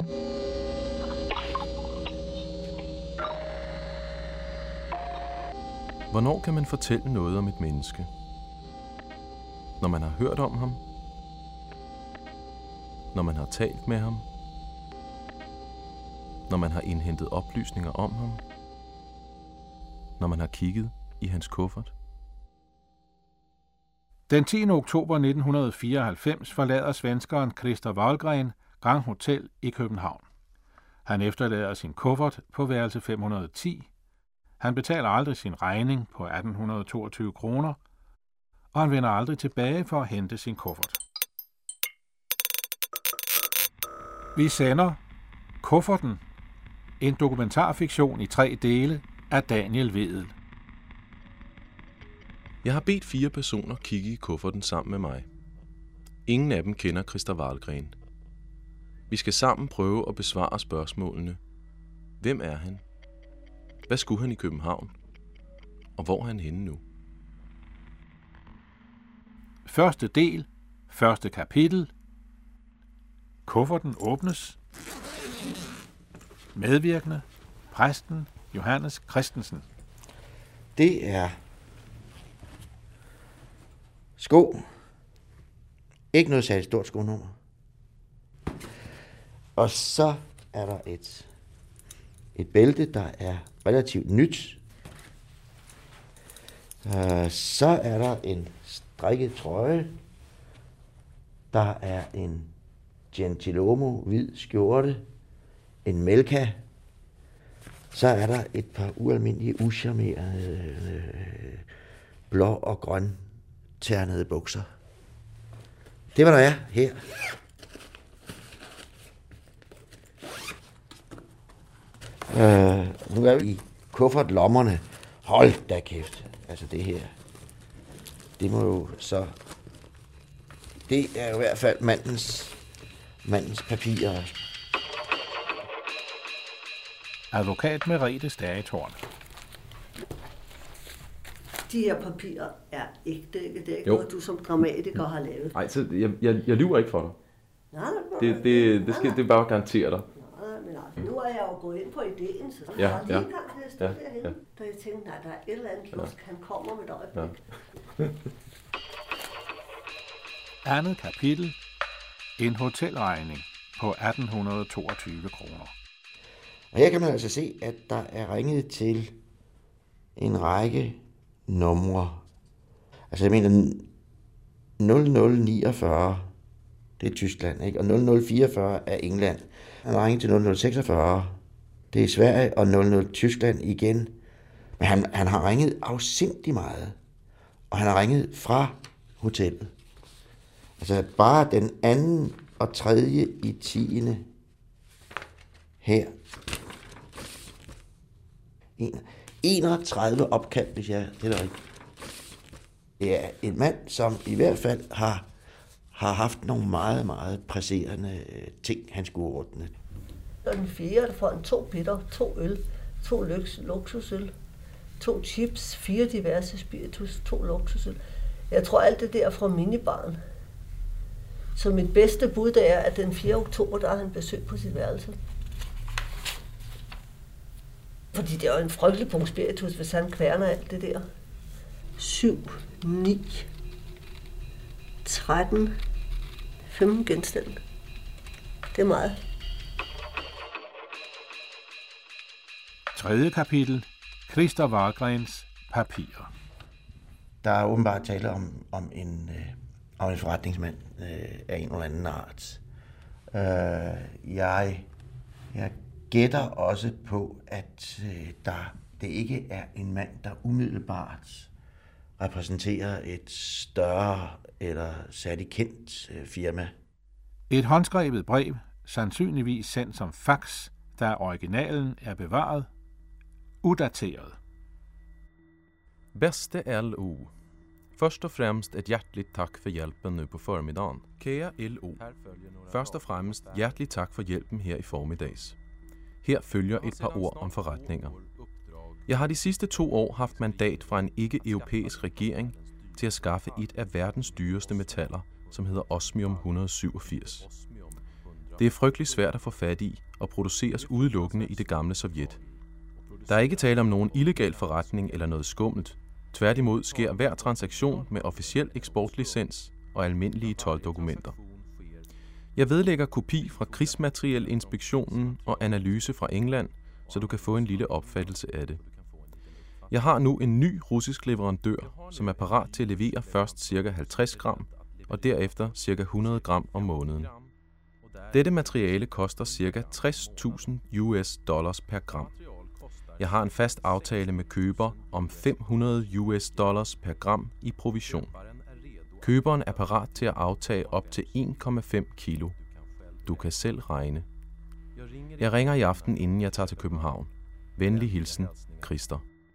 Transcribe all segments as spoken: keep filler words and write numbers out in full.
Hvornår kan man fortælle noget om et menneske? Når man har hørt om ham? Når man har talt med ham? Når man har indhentet oplysninger om ham? Når man har kigget i hans kuffert? Den tiende oktober nitten fireoghalvfems forlader svenskeren Christer Wahlgren Grand Hotel i København. Han efterlader sin kuffert på værelse fem hundrede og ti. Han betaler aldrig sin regning på atten toogtyve kroner, og han vender aldrig tilbage for at hente sin kuffert. Vi sender Kufferten, en dokumentarfiktion i tre dele af Daniel Wedel. Jeg har bedt fire personer kigge i kufferten sammen med mig. Ingen af dem kender Christer Wahlgren. Vi skal sammen prøve at besvare spørgsmålene. Hvem er han? Hvad skulle han i København? Og hvor er han henne nu? Første del, første kapitel. Kufferten åbnes. Medvirkende, præsten Johannes Christensen. Det er sko. Ikke noget særligt stort skonummer. Og så er der et, et bælte, der er relativt nyt. Uh, så er der en strikket trøje. Der er en Gentilhomo hvid skjorte. En Melka. Så er der et par ualmindelige, uscharmerede øh, blå og grøn ternede bukser. Det var der er her. Øh, nu er vi i kuffertlommerne. Hold da kæft. Altså det her. Det må jo så... Det er jo i hvert fald mandens, mandens papirer. Advokat Merete Stagetorn. De her papirer er ikke det, det er ikke Jo. noget, du som dramatiker har lavet. Nej, så jeg, jeg, jeg lyver ikke for dig. Nej, nej, nej, Det, det, det skal det er bare garantere dig. nej, men altså, nu er jeg jo gået ind på ideen, så Ja, jeg har lige ja. en gang til at stå Ja, derhenne, ja. da jeg tænkte, nej, der er et eller andet lusk, han kommer med et øjeblik. Ja. Andet kapitel. En hotelregning på atten toogtyve kroner. Og her kan man altså se, at der er ringet til en række numre. Altså jeg mener nul nul niogfyrre, det er Tyskland, ikke? Og nul nul fireogfyrre er England. Han har ringet til nul nul seksogfyrre, det er Sverige, og nul nul Tyskland igen. Men han, han har ringet afsindig meget, og han har ringet fra hotellet. Altså bare den anden og tredje i tiende her. enogtredive opkald, hvis jeg det er rigtigt. Det er en mand, som i hvert fald har, har haft nogle meget, meget presserende ting, han skulle ordne. Og den fjerde, der får en to bitter, to øl, to lux, luksusøl, to chips, fire diverse spiritus, to luksusøl. Jeg tror alt det der er fra minibaren. Så mit bedste bud det er, at den fjerde oktober, der har han besøg på sit værelse. Fordi det er jo en frygtelig punkt spiritus, hvis han kværner alt det der. syv, ni, tretten, femten genstande. Det er meget. Tredje kapitel. Christer Wahlgrens papirer. Der er åbenbart tale om, om, en, øh, om en forretningsmand øh, af en eller anden art. Øh, jeg, jeg gætter også på, at øh, der, det ikke er en mand, der umiddelbart repræsenterer et større eller særligt kendt øh, firma. Et håndskrevet brev, sandsynligvis sendt som fax, da originalen er bevaret, udateret. Bäste L O. Først og fremmest et hjerteligt tak for hjælpen nu på formiddagen. Kære L O. Først og fremmest hjerteligt tak for hjælpen her i formiddags. Her følger et par ord om forretninger. Jeg har de sidste to år haft mandat fra en ikke-europæisk regering til at skaffe et af verdens dyreste metaller, som hedder osmium et hundrede syvogfirs. Det er frygtelig svært at få fat i og produceres udelukkende i det gamle Sovjet. Der er ikke tale om nogen illegal forretning eller noget skummelt. Tværtimod sker hver transaktion med officiel eksportlicens og almindelige tolddokumenter. Jeg vedlægger kopi fra Krigsmaterielinspektionen og analyse fra England, så du kan få en lille opfattelse af det. Jeg har nu en ny russisk leverandør, som er parat til at levere først ca. halvtreds gram og derefter ca. hundrede gram om måneden. Dette materiale koster ca. tres tusind U S dollars per gram. Jeg har en fast aftale med køber om fem hundrede U S dollars per gram i provision. Køberen er parat til at aftage op til en komma fem kilo. Du kan selv regne. Jeg ringer i aften, inden jeg tager til København. Venlig hilsen, Christer.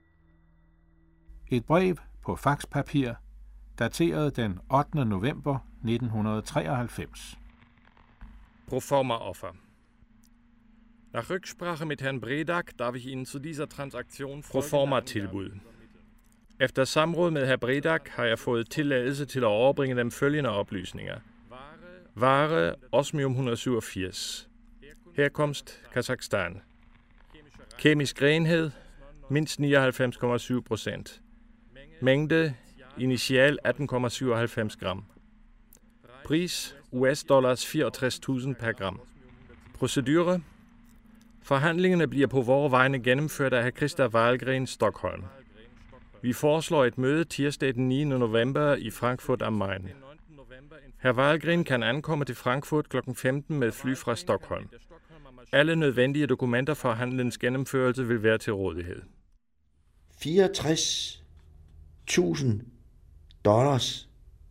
Et brev på faxpapir, dateret den ottende november nitten treoghalvfems. Proforma Offer. Nach Rücksprache mit Herrn Bredak darf ich Ihnen zu dieser Transaktion Proforma tilbud. Efter samråd med Herr Bredak har jeg fået tilladelse til at overbringe dem følgende oplysninger. Vare osmium et hundrede syvogfirs. Herkomst Kazakhstan. Kemisk renhed mindst nioghalvfems komma syv procent. Mængde initial atten komma syvoghalvfems gram. Pris U S dollars fireogtres tusind per gram. Procedure. Forhandlingerne bliver på vore vegne gennemført af hr. Christer Wahlgren, Stockholm. Vi foreslår et møde tirsdag den niende november i Frankfurt am Main. Herr Wahlgren kan ankomme til Frankfurt klokken femten med fly fra Stockholm. Alle nødvendige dokumenter for handlens gennemførelse vil være til rådighed. fireogtres tusind dollars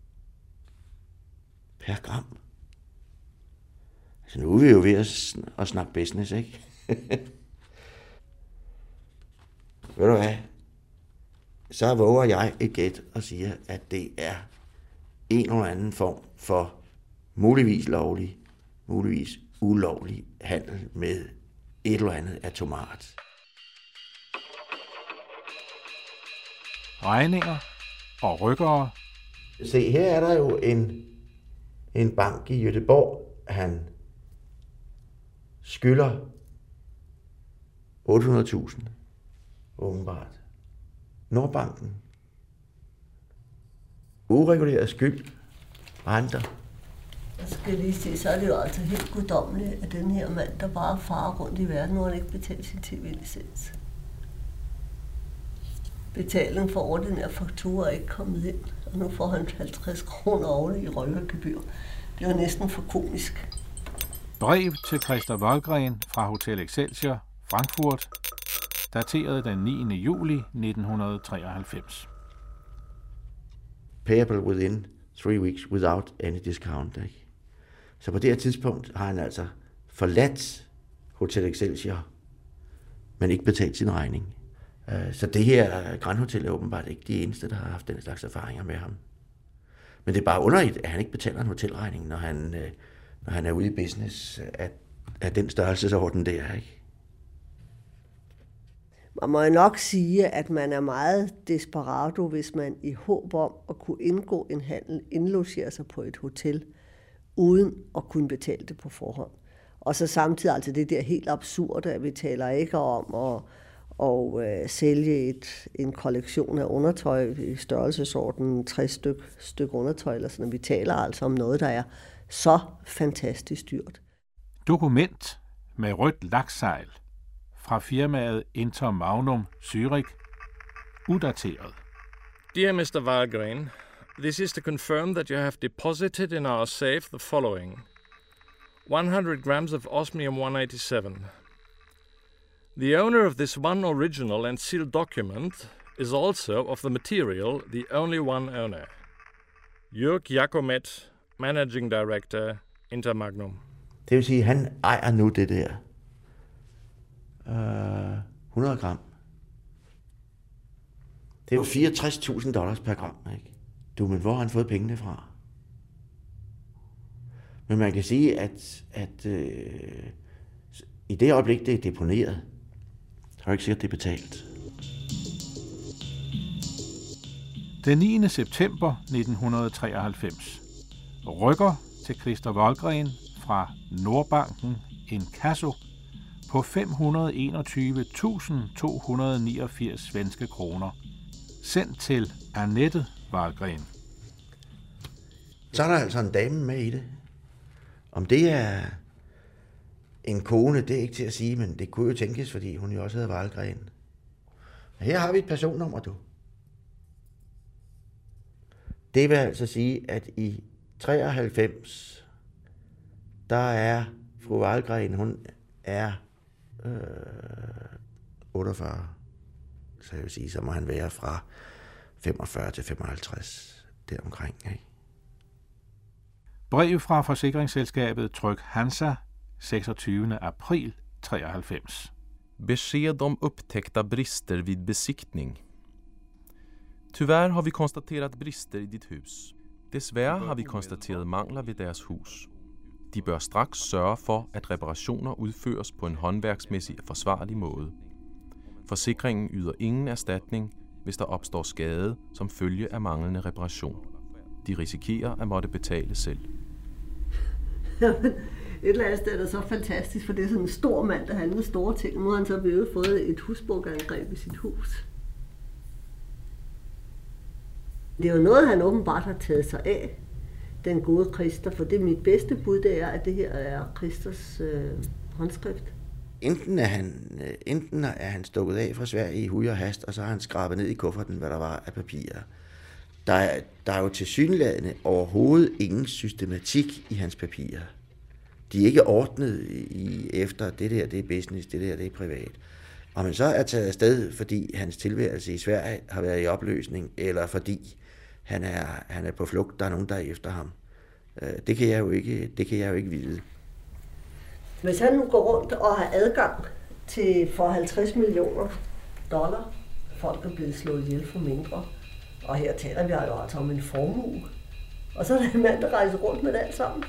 per gram. Altså nu er vi jo ved at, sn- at snakke business, ikke? Ved du hvad? Så våger jeg et gæt og siger, at det er en eller anden form for muligvis lovlig, muligvis ulovlig handel med et eller andet atomat. Regninger og rykkere. Se, her er der jo en, en bank i Göteborg. Han skylder otte hundrede tusind, åbenbart. Nordbanken. Ureguleret skyld. Renter. Jeg skal lige se, så er det jo altså helt guddommeligt, at den her mand, der bare farer rundt i verden, hvor han ikke betaler sin tv-licens. Betalingen for ordinær faktura er ikke kommet ind, og nu får han halvtreds kroner årligt i røvergebyr. Det er næsten for komisk. Brev til Christer Wahlgren fra Hotel Excelsior, Frankfurt, dateret den niende juli nitten treoghalvfems. Payable within three weeks without any discount. Ikke? Så på det her tidspunkt har han altså forladt Hotel Excelsior, men ikke betalt sin regning. Så det her Grand Hotel er åbenbart ikke de eneste, der har haft den slags erfaringer med ham. Men det er bare underligt, at han ikke betaler en hotelregning, når han, når han er ude i business af, af den størrelsesorden der, ikke? Man må jo nok sige, at man er meget desperado, hvis man i håb om at kunne indgå en handel, indlogere sig på et hotel, uden at kunne betale det på forhånd. Og så samtidig altså det der helt absurde, at vi taler ikke om at og øh, sælge et, en kollektion af undertøj i størrelsesorden tres styk, styk undertøj, eller sådan. Vi taler altså om noget, der er så fantastisk dyrt. Dokument med rødt laksejl fra firmaet Intermagnum Zürich, udateret. Dear mister Wahlgren, this is to confirm that you have deposited in our safe the following. one hundred grams of osmium one eighty-seven. The owner of this one original and sealed document is also of the material the only one owner. Jörg Jakomet, Managing Director, Intermagnum. Det vil sige, at han ejer nu det der uh, hundrede gram. Det er jo fireogtres tusind dollars per gram, ikke? Du, men hvor har han fået pengene fra? Men man kan sige, at, at øh, i det øjeblik, det er deponeret, så er det ikke sikkert, det er betalt. Den niende september nitten treoghalvfems. Rykker til Christer Wahlgren fra Nordbanken inkasso på fem hundrede og enogtyve tusind to hundrede og niogfirs svenske kroner, sendt til Annette Wahlgren. Så er der altså en dame med i det. Om det er en kone, det er ikke til at sige, men det kunne jo tænkes, fordi hun jo også hedder Wahlgren. Her har vi et personnummer, du. Det vil altså sige, at i treoghalvfems, der er fru Wahlgren, hun er øh, otteogfyrre. Så jeg vil sige, så må han være fra femogfyrre til femoghalvtreds, deromkring, ikke? Brev fra forsikringsselskabet Tryg Hansa, seksogtyvende april treoghalvfems. Besked om upptäckta brister vid besiktning. Tyvärr har vi konstaterat brister i dit hus. Desværre har vi konstateret mangler ved deres hus. De bør straks sørge for, at reparationer udføres på en håndværksmæssig og forsvarlig måde. Forsikringen yder ingen erstatning, hvis der opstår skade som følge af manglende reparation. De risikerer at måtte betale selv. Et eller andet sted er det så fantastisk, for det er sådan en stor mand, der handler store ting. Nu har han så blevet fået et husbunkerangreb i sit hus. Det er jo noget, han åbenbart har taget sig af, den gode Christer, for det er mit bedste bud, det er, at det her er Christers øh, håndskrift. Enten er, han, enten er han stukket af fra Sverige i huj og hast, og så har han skrabet ned i kufferten, hvad der var af papirer. Der er, der er jo tilsyneladende overhovedet ingen systematik i hans papirer. De er ikke ordnet i, efter, det der det er business, det der det er privat. Om han så er taget afsted, fordi hans tilværelse i Sverige har været i opløsning, eller fordi han er, han er på flugt, der er nogen, der er efter ham. Det kan jeg jo ikke, det kan jeg jo ikke vide. Hvis han nu går rundt og har adgang til for halvtreds millioner dollar, folk er blevet slået ihjel for mindre, og her taler vi jo altså om en formue, og så er der en mand, der rejser rundt med det alt sammen.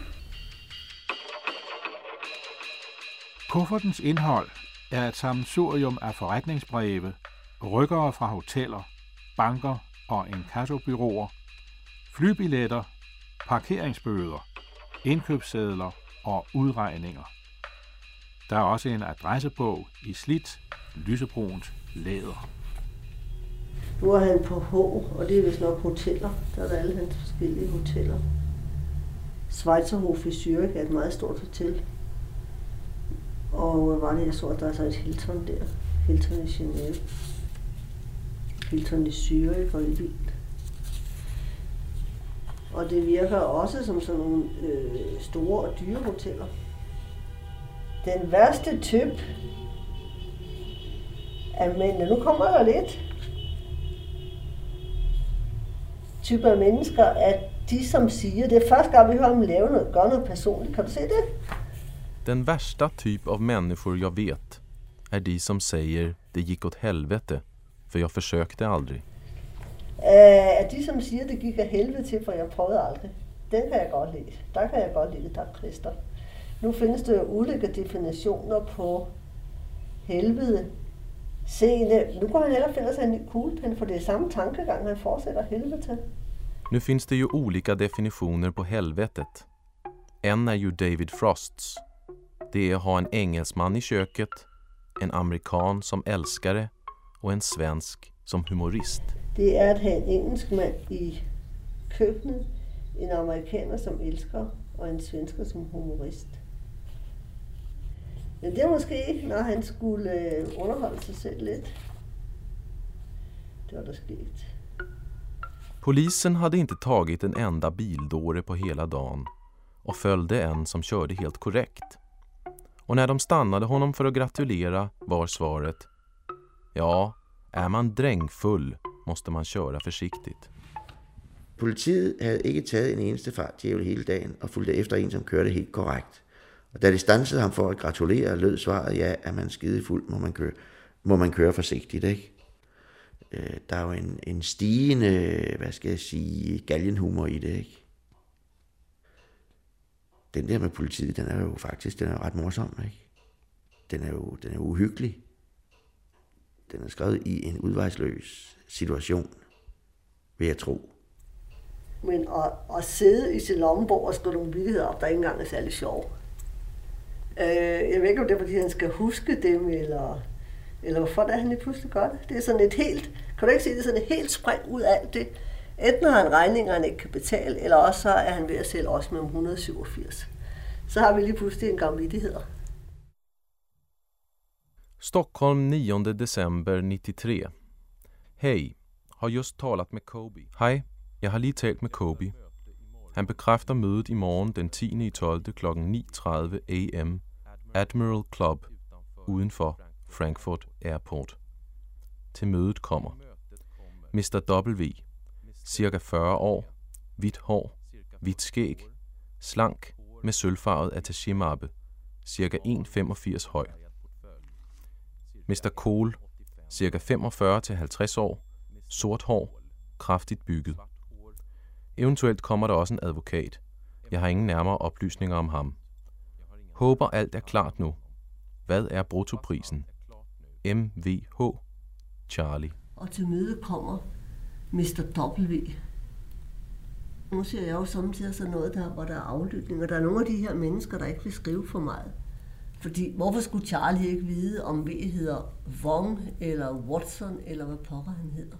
Kuffertens indhold er et sammensurium af forretningsbreve, rykkere fra hoteller, banker og inkassobureauer, flybilletter, parkeringsbøder, indkøbssedler og udregninger. Der er også en adressebog i slidt, lysebrunt læder. Nu er han på H, og det er vist nok hoteller. Der er der alle hans forskellige hoteller. Schweizerhof i Zürich er et meget stort hotel. Og var det, jeg så, at der er så et Hilton der. Hilton i Genève. Hilton i Zürich og i Wien. Og det virker også som sådan nogle øh, store og dyre hoteller. Den værste typ af mænd, nu kommer der lidt, typer af mennesker, at de som siger, det er første gang vi hører dem lave noget, gøre noget personligt. Kan du se det? Den värsta typ av människor jag vet är de som säger det gick åt helvete, för jag försökte aldrig. At de som siger, det gik af helvede til, for jeg prøvede aldrig. Den kan jeg godt lide. Der kan jeg godt lide, der er Christer. Nu findes der jo ulike definitioner på helvede. Se, nu går han heller finde sig en ny kuglepen, for det er samme tankegang, han fortsætter helvede til. Nu finns det ju olika definitioner på helvetet. En är ju David Frosts. Det är att ha en engelsman i köket, en amerikan som älskare och en svensk som humorist. Det er at have en engelsk mand i køkkenet, en amerikaner som elsker og en svensker som humorist. Men det er måske, når han skulle underholde sig selv lidt. Det var der sket. Polisen hade inte tagit en enda bildåre på hela dagen och följde en som körde helt korrekt. Och när de stannade honom för att gratulera var svaret: ja, är man drängfull måste man köra försiktigt. Politiet havde ikke taget en eneste fartdjævel hele dagen og fulgte efter en, som kørte helt korrekt. Og da de stansede ham for at gratulere, lød svaret, ja, er man skidefuld, må man køre, må man køre forsigtigt, ikke? Øh, der er jo en, en stigende, hvad skal jeg sige, galgenhumor i det, ikke? Den der med politiet, den er jo faktisk, den er ret morsom, ikke? Den er jo, den er uhyggelig. Den er skrevet i en udvejsløs situation, vil jeg tro. Men at, at sidde i sin lommebog og skrive nogle vittigheder op, der ikke engang er særlig sjov, Øh, jeg ved ikke, om det er, fordi han skal huske dem, eller, eller hvorfor det er, han lige pludselig gør det. Det er sådan et helt, kan du ikke se, det er sådan et helt spring ud af alt det. Enten har han regninger, han ikke kan betale, eller også så er han ved at sælge os med et hundrede syvogfirs. Så har vi lige pludselig en gang vittigheder. Stockholm nionde december nittiotre. Hej, har just talat med Kobe. Hej, jeg har lige talt med Kobe. Han bekræfter mødet i morgen den tiende tolvte klokken ni tredive a m Admiral Club uden for Frankfurt Airport. Til mødet kommer mister W, cirka fyrre år, hvidt hår, hvidt skæg, slank med sølvfarvet attaché-mappe, cirka en komma femogfirs høj. mister Cole, cirka femogfyrre til halvtreds år, sort hår, kraftigt bygget. Eventuelt kommer der også en advokat. Jeg har ingen nærmere oplysninger om ham. Håber alt er klart nu. Hvad er bruttoprisen? M V H Charlie. Og til mødet kommer mister W. Nu siger jeg jo samtidig sådan noget, der, hvor der er aflytning, og der er nogle af de her mennesker, der ikke vil skrive for meget. Fordi hvorfor skulle Charlie ikke vide, om V hedder Wong eller Watson, eller hvad pokker han hedder?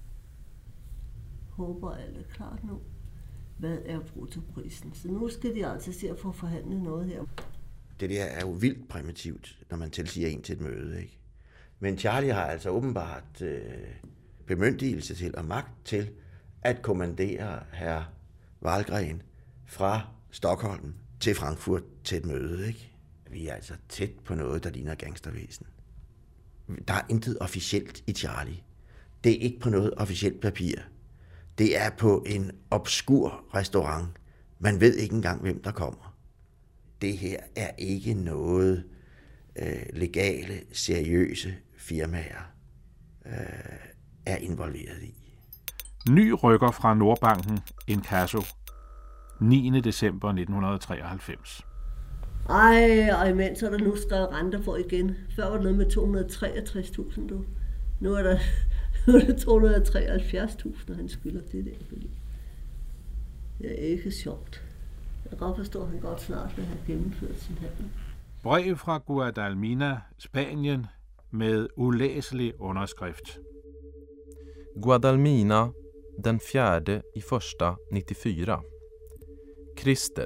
Håber alt er klart nu. Hvad er bruttoprisen? Så nu skal de altså se at få forhandlet noget her. Det der er jo vildt primitivt, når man tilsiger en til et møde, ikke? Men Charlie har altså åbenbart øh, bemyndigelse til og magt til at kommandere herr Wahlgren fra Stockholm til Frankfurt til et møde, ikke? Vi er altså tæt på noget, der ligner gangstervæsen. Der er intet officielt i Charlie. Det er ikke på noget officielt papir. Det er på en obskur restaurant. Man ved ikke engang, hvem der kommer. Det her er ikke noget øh, legale, seriøse firmaer øh, er involveret i. Ny rykker fra Nordbanken Inkasso niende december nitten treoghalvfems. Ej, og imens er der nu skrevet renter for igen. Før var det noget med to hundrede og treogtres tusind, du. Nu er der, nu er der to hundrede og treoghalvfjerds tusind, og han skylder det der. Fordi det er ikke sjovt. Jeg kan godt forstå, at han godt snart vil have gennemført sin handel. Brev fra Guadalmina, Spanien, med ulæselig underskrift. Guadalmina, den fjärde i första nittiofyra. Christer.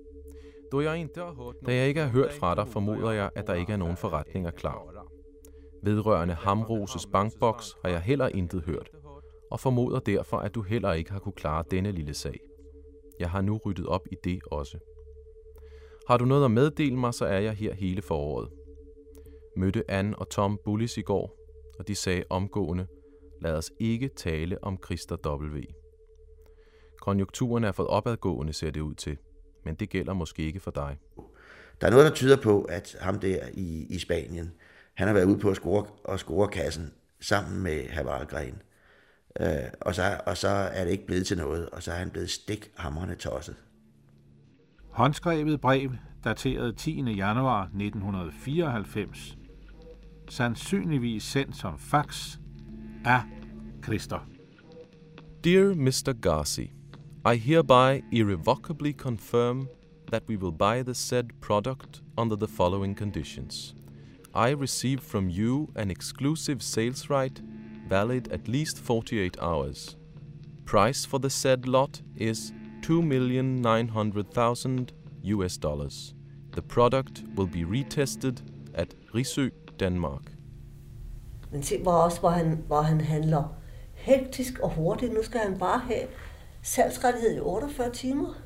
Da jeg ikke har hørt fra dig, formoder jeg, at der ikke er nogen forretninger klar. Vedrørende Hamroses bankboks har jeg heller intet hørt, og formoder derfor, at du heller ikke har kunne klare denne lille sag. Jeg har nu ryddet op i det også. Har du noget at meddele mig, så er jeg her hele foråret. Mødte Anne og Tom Bullis i går, og de sagde omgående, lad os ikke tale om Christer W. Konjunkturen er fået opadgående, ser det ud til, men det gælder måske ikke for dig. Der er noget, der tyder på, at ham der i, i Spanien, han har været ude på at score, og score kassen sammen med herr Wahlgren. Øh, og, så, og så er det ikke blevet til noget, og så er han blevet stikhamrende tosset. Håndskrevet brev, dateret tiende januar nitten fireoghalvfems, sandsynligvis sendt som fax af Christer. Dear mister Garci, I hereby irrevocably confirm that we will buy the said product under the following conditions. I receive from you an exclusive sales right valid at least forty-eight hours. Price for the said lot is two million nine hundred thousand U S dollars. The product will be retested at Risø, Denmark. Men se hvor også, hvor han, hvor han handler hektisk og hurtigt. Nu skal han bare have salgsrettighed i otteogfyrre timer.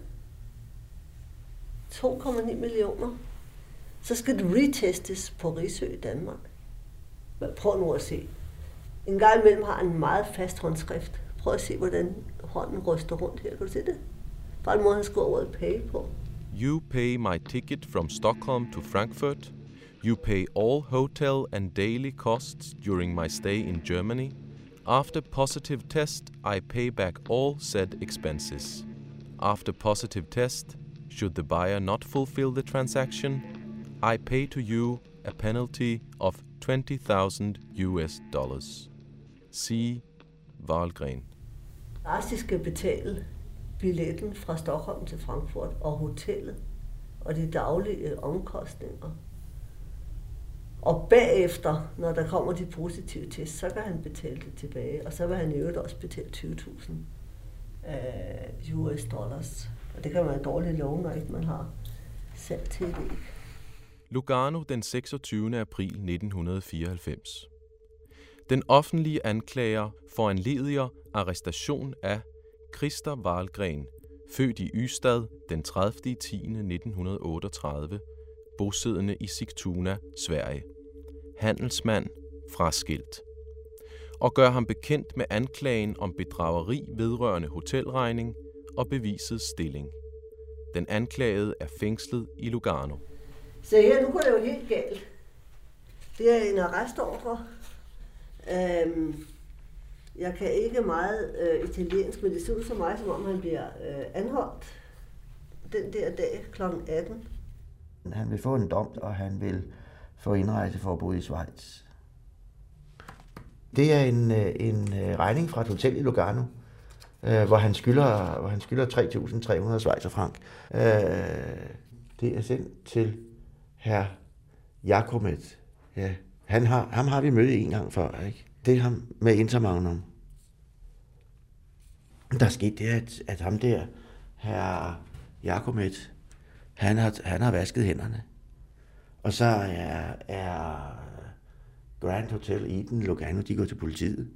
to komma ni millioner. Så skal det retestes på Risø i Danmark. Men prøv nu at se. En gang imellem har han en meget fast håndskrift. Prøv at se, hvordan hånden ryster rundt her. Kan du se det? Bare en måde, han skriver ordet pay på. You pay my ticket from Stockholm to Frankfurt. You pay all hotel and daily costs during my stay in Germany. After positive test, I pay back all said expenses. After positive test, should the buyer not fulfill the transaction, I pay to you a penalty of twenty thousand U S dollars. See Wahlgren. Asti skal betale billetten fra Stockholm til Frankfurt og hotellet. og de daglige omkostninger. Og bagefter, når der kommer de positive test, så kan han betale det tilbage, og så vil han i øvrigt også betale tyve tusind uh, U S dollars. Og det kan man dårligt love, når ikke man har selv til det. Lugano den seksogtyvende april nitten fireoghalvfems. Den offentlige anklager foranlediger arrestation af Christer Wahlgren, født i Ystad den tredivte oktober nitten otteogtredive, bosiddende i Sigtuna, Sverige. Handelsmand, fraskilt. Og gør ham bekendt med anklagen om bedrageri vedrørende hotelregning og bevisets stilling. Den anklagede er fængslet i Lugano. Så her, nu går det jo helt galt. Det er en arrestordre. Øhm, jeg kan ikke meget øh, italiensk, men det ser ud så meget, som om han bliver øh, anholdt den der dag klokken atten. Han vil få en dom, og han vil få indrejseforbud i Schweiz. Det er en, en regning fra et hotel i Lugano, øh, hvor han skylder, hvor han skylder tre tusind tre hundrede schweizerfranc. Øh, det er sendt til herr Jakomet. Ja, han har, ham har vi mødt en gang før, ikke? Det er ham med Intermagnum. Der er sket det, at, at ham der, herr Jakomet, han har, han har vasket hænderne. Og så er, er Grand Hotel Eden Lugano, de går til politiet.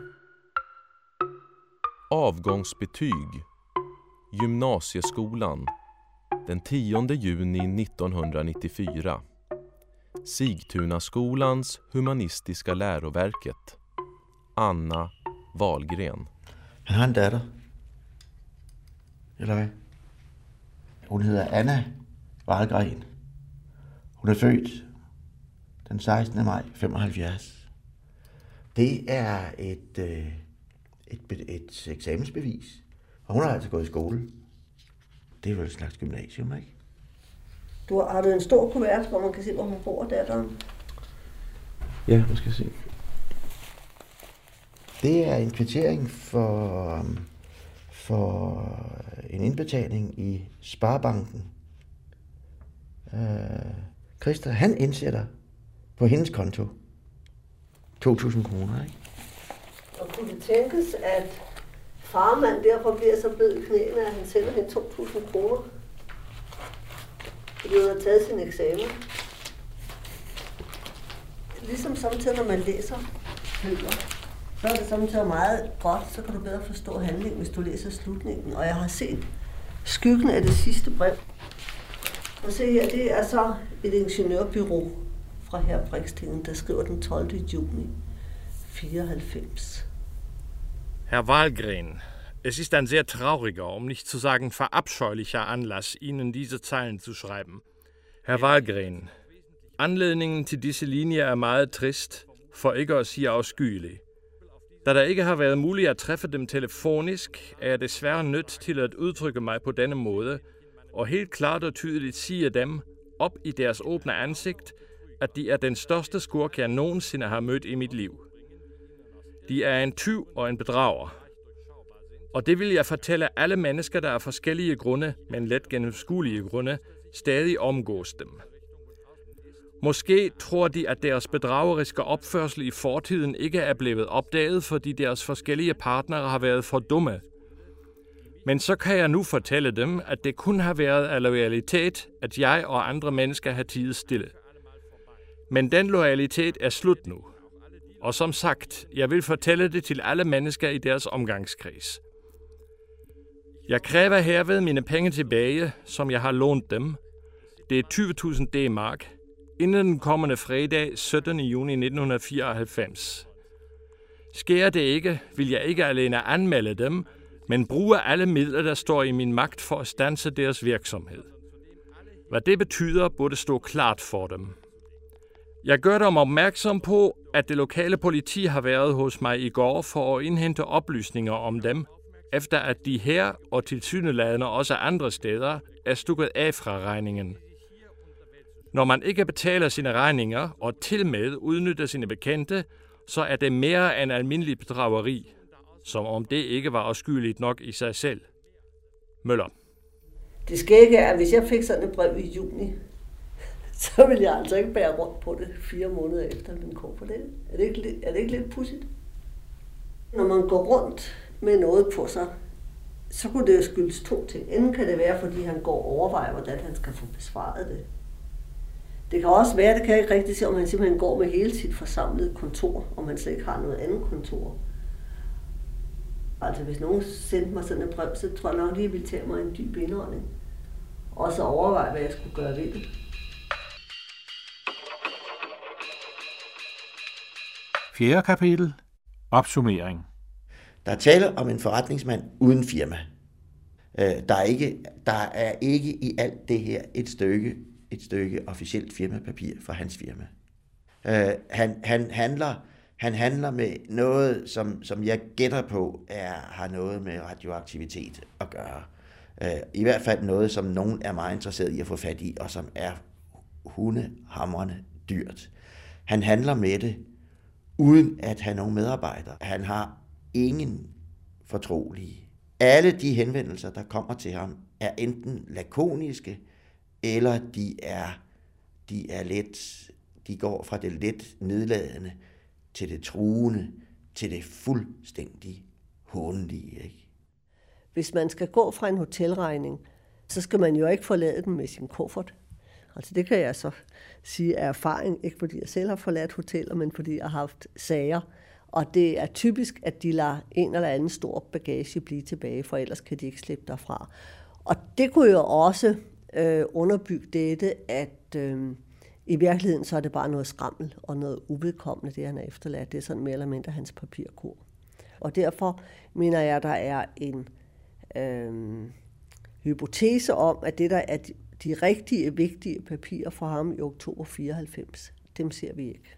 Avgångsbetyg. Gymnasieskolan. Den tionde juni nittonhundranittiofyra. Sigtunaskolans humanistiska läroverket. Anna Wahlgren. Han har en datter. Eller hvad? Hun hedder Anna Wahlgren. Hun er født den sekstende maj femoghalvfjerds. Det er et, øh, et, et eksamensbevis. Og hun har altså gået i skole. Det er jo et slags gymnasium, ikke? Du har, har du en stor kuvert, hvor man kan se, hvor hun bor, datteren? Ja, nu skal jeg se. Det er en kvittering for, for en indbetaling i Sparbanken. Øh, Christer, han indsætter på hendes konto to tusind kroner, ikke? Og kunne det tænkes, at farmand derfor bliver så blød i knæene, at han sender hende to tusind kroner? Fordi hun har taget sin eksamen. Ligesom samtidig, når man læser bøger, så er det samtidig meget godt, så kan du bedre forstå handlingen, hvis du læser slutningen. Og jeg har set skyggen af det sidste brev. Og se her, det er så et ingeniørbyrå fra herr Brixtingen, der skriver den tolvte juni fireoghalvfems. Herr Wahlgren, es ist ein sehr trauriger, um nicht zu sagen verabscheulicher Anlass, Ihnen diese Zeilen zu schreiben. Herr Wahlgren, anledningen til disse linjer er meget trist, for ikke at sige afskyelig. Da der ikke har været muligt at træffe dem telefonisk, er jeg desværre nødt til at udtrykke mig på denne måde, og helt klart og tydeligt sige dem, op i deres åbne ansigt, at de er den største skurk, jeg nogensinde har mødt i mit liv. De er en tyv og en bedrager. Og det vil jeg fortælle alle mennesker, der af forskellige grunde, men let gennemskuelige grunde, stadig omgås dem. Måske tror de, at deres bedrageriske opførsel i fortiden ikke er blevet opdaget, fordi deres forskellige partnere har været for dumme. Men så kan jeg nu fortælle dem, at det kun har været af loyalitet, at jeg og andre mennesker har tidet stille. Men den loyalitet er slut nu. Og som sagt, jeg vil fortælle det til alle mennesker i deres omgangskreds. Jeg kræver herved mine penge tilbage, som jeg har lånt dem. Det er tyve tusind D-mark, inden den kommende fredag, syttende juni nitten fireoghalvfems. Sker det ikke, vil jeg ikke alene anmelde dem, men bruge alle midler, der står i min magt for at standse deres virksomhed. Hvad det betyder, burde stå klart for dem. Jeg gør dem opmærksom på, at det lokale politi har været hos mig i går for at indhente oplysninger om dem, efter at de her og tilsyneladende også andre steder er stukket af fra regningen. Når man ikke betaler sine regninger og tilmed udnytter sine bekendte, så er det mere end almindelig bedrageri, som om det ikke var afskyeligt nok i sig selv. Møller. Det skægge er, at hvis jeg fik sådan et brev i juni, så ville jeg altså ikke bære rundt på det fire måneder efter min kuffert. Er det ikke, er det ikke lidt pudsigt? Når man går rundt med noget på sig, så kunne det jo skyldes to ting. Enten kan det være, fordi han går og overvejer, hvordan han skal få besvaret det. Det kan også være, det kan jeg ikke rigtig se, om han simpelthen går med hele sit forsamlede kontor, om han slet ikke har noget andet kontor. Altså hvis nogen sendte mig sådan et brev, så tror jeg nok lige, jeg ville tage mig en dyb indånding. Og så overveje, hvad jeg skulle gøre ved det. Fjerde kapitel. Opsummering. Der er tale om en forretningsmand uden firma. Der er ikke, der er ikke i alt det her et stykke, et stykke officielt firmapapir for hans firma. Han, han, handler, han handler med noget, som, som jeg gætter på, er, har noget med radioaktivitet at gøre. I hvert fald noget, som nogen er meget interesseret i at få fat i, og som er hundehamrende dyrt. Han handler med det, uden at have nogen medarbejdere. Han har ingen fortrolige. Alle de henvendelser, der kommer til ham, er enten lakoniske, eller de er, de er let, de går fra det let nedladende til det truende, til det fuldstændig hånlige, ikke? Hvis man skal gå fra en hotelregning, så skal man jo ikke forlade den med sin kuffert. Altså det kan jeg så sige af erfaring, ikke fordi jeg selv har forladt hoteller, men fordi jeg har haft sager. Og det er typisk, at de lader en eller anden stor bagage blive tilbage, for ellers kan de ikke slippe derfra. Og det kunne jo også øh, underbygge dette, at øh, i virkeligheden så er det bare noget skrammel og noget uvedkommende, det han har efterladt. Det er sådan mere eller mindre hans papirkur. Og derfor mener jeg, at der er en øh, hypotese om, at det der er de, de rigtige, vigtige papirer for ham i oktober fireoghalvfems, dem ser vi ikke.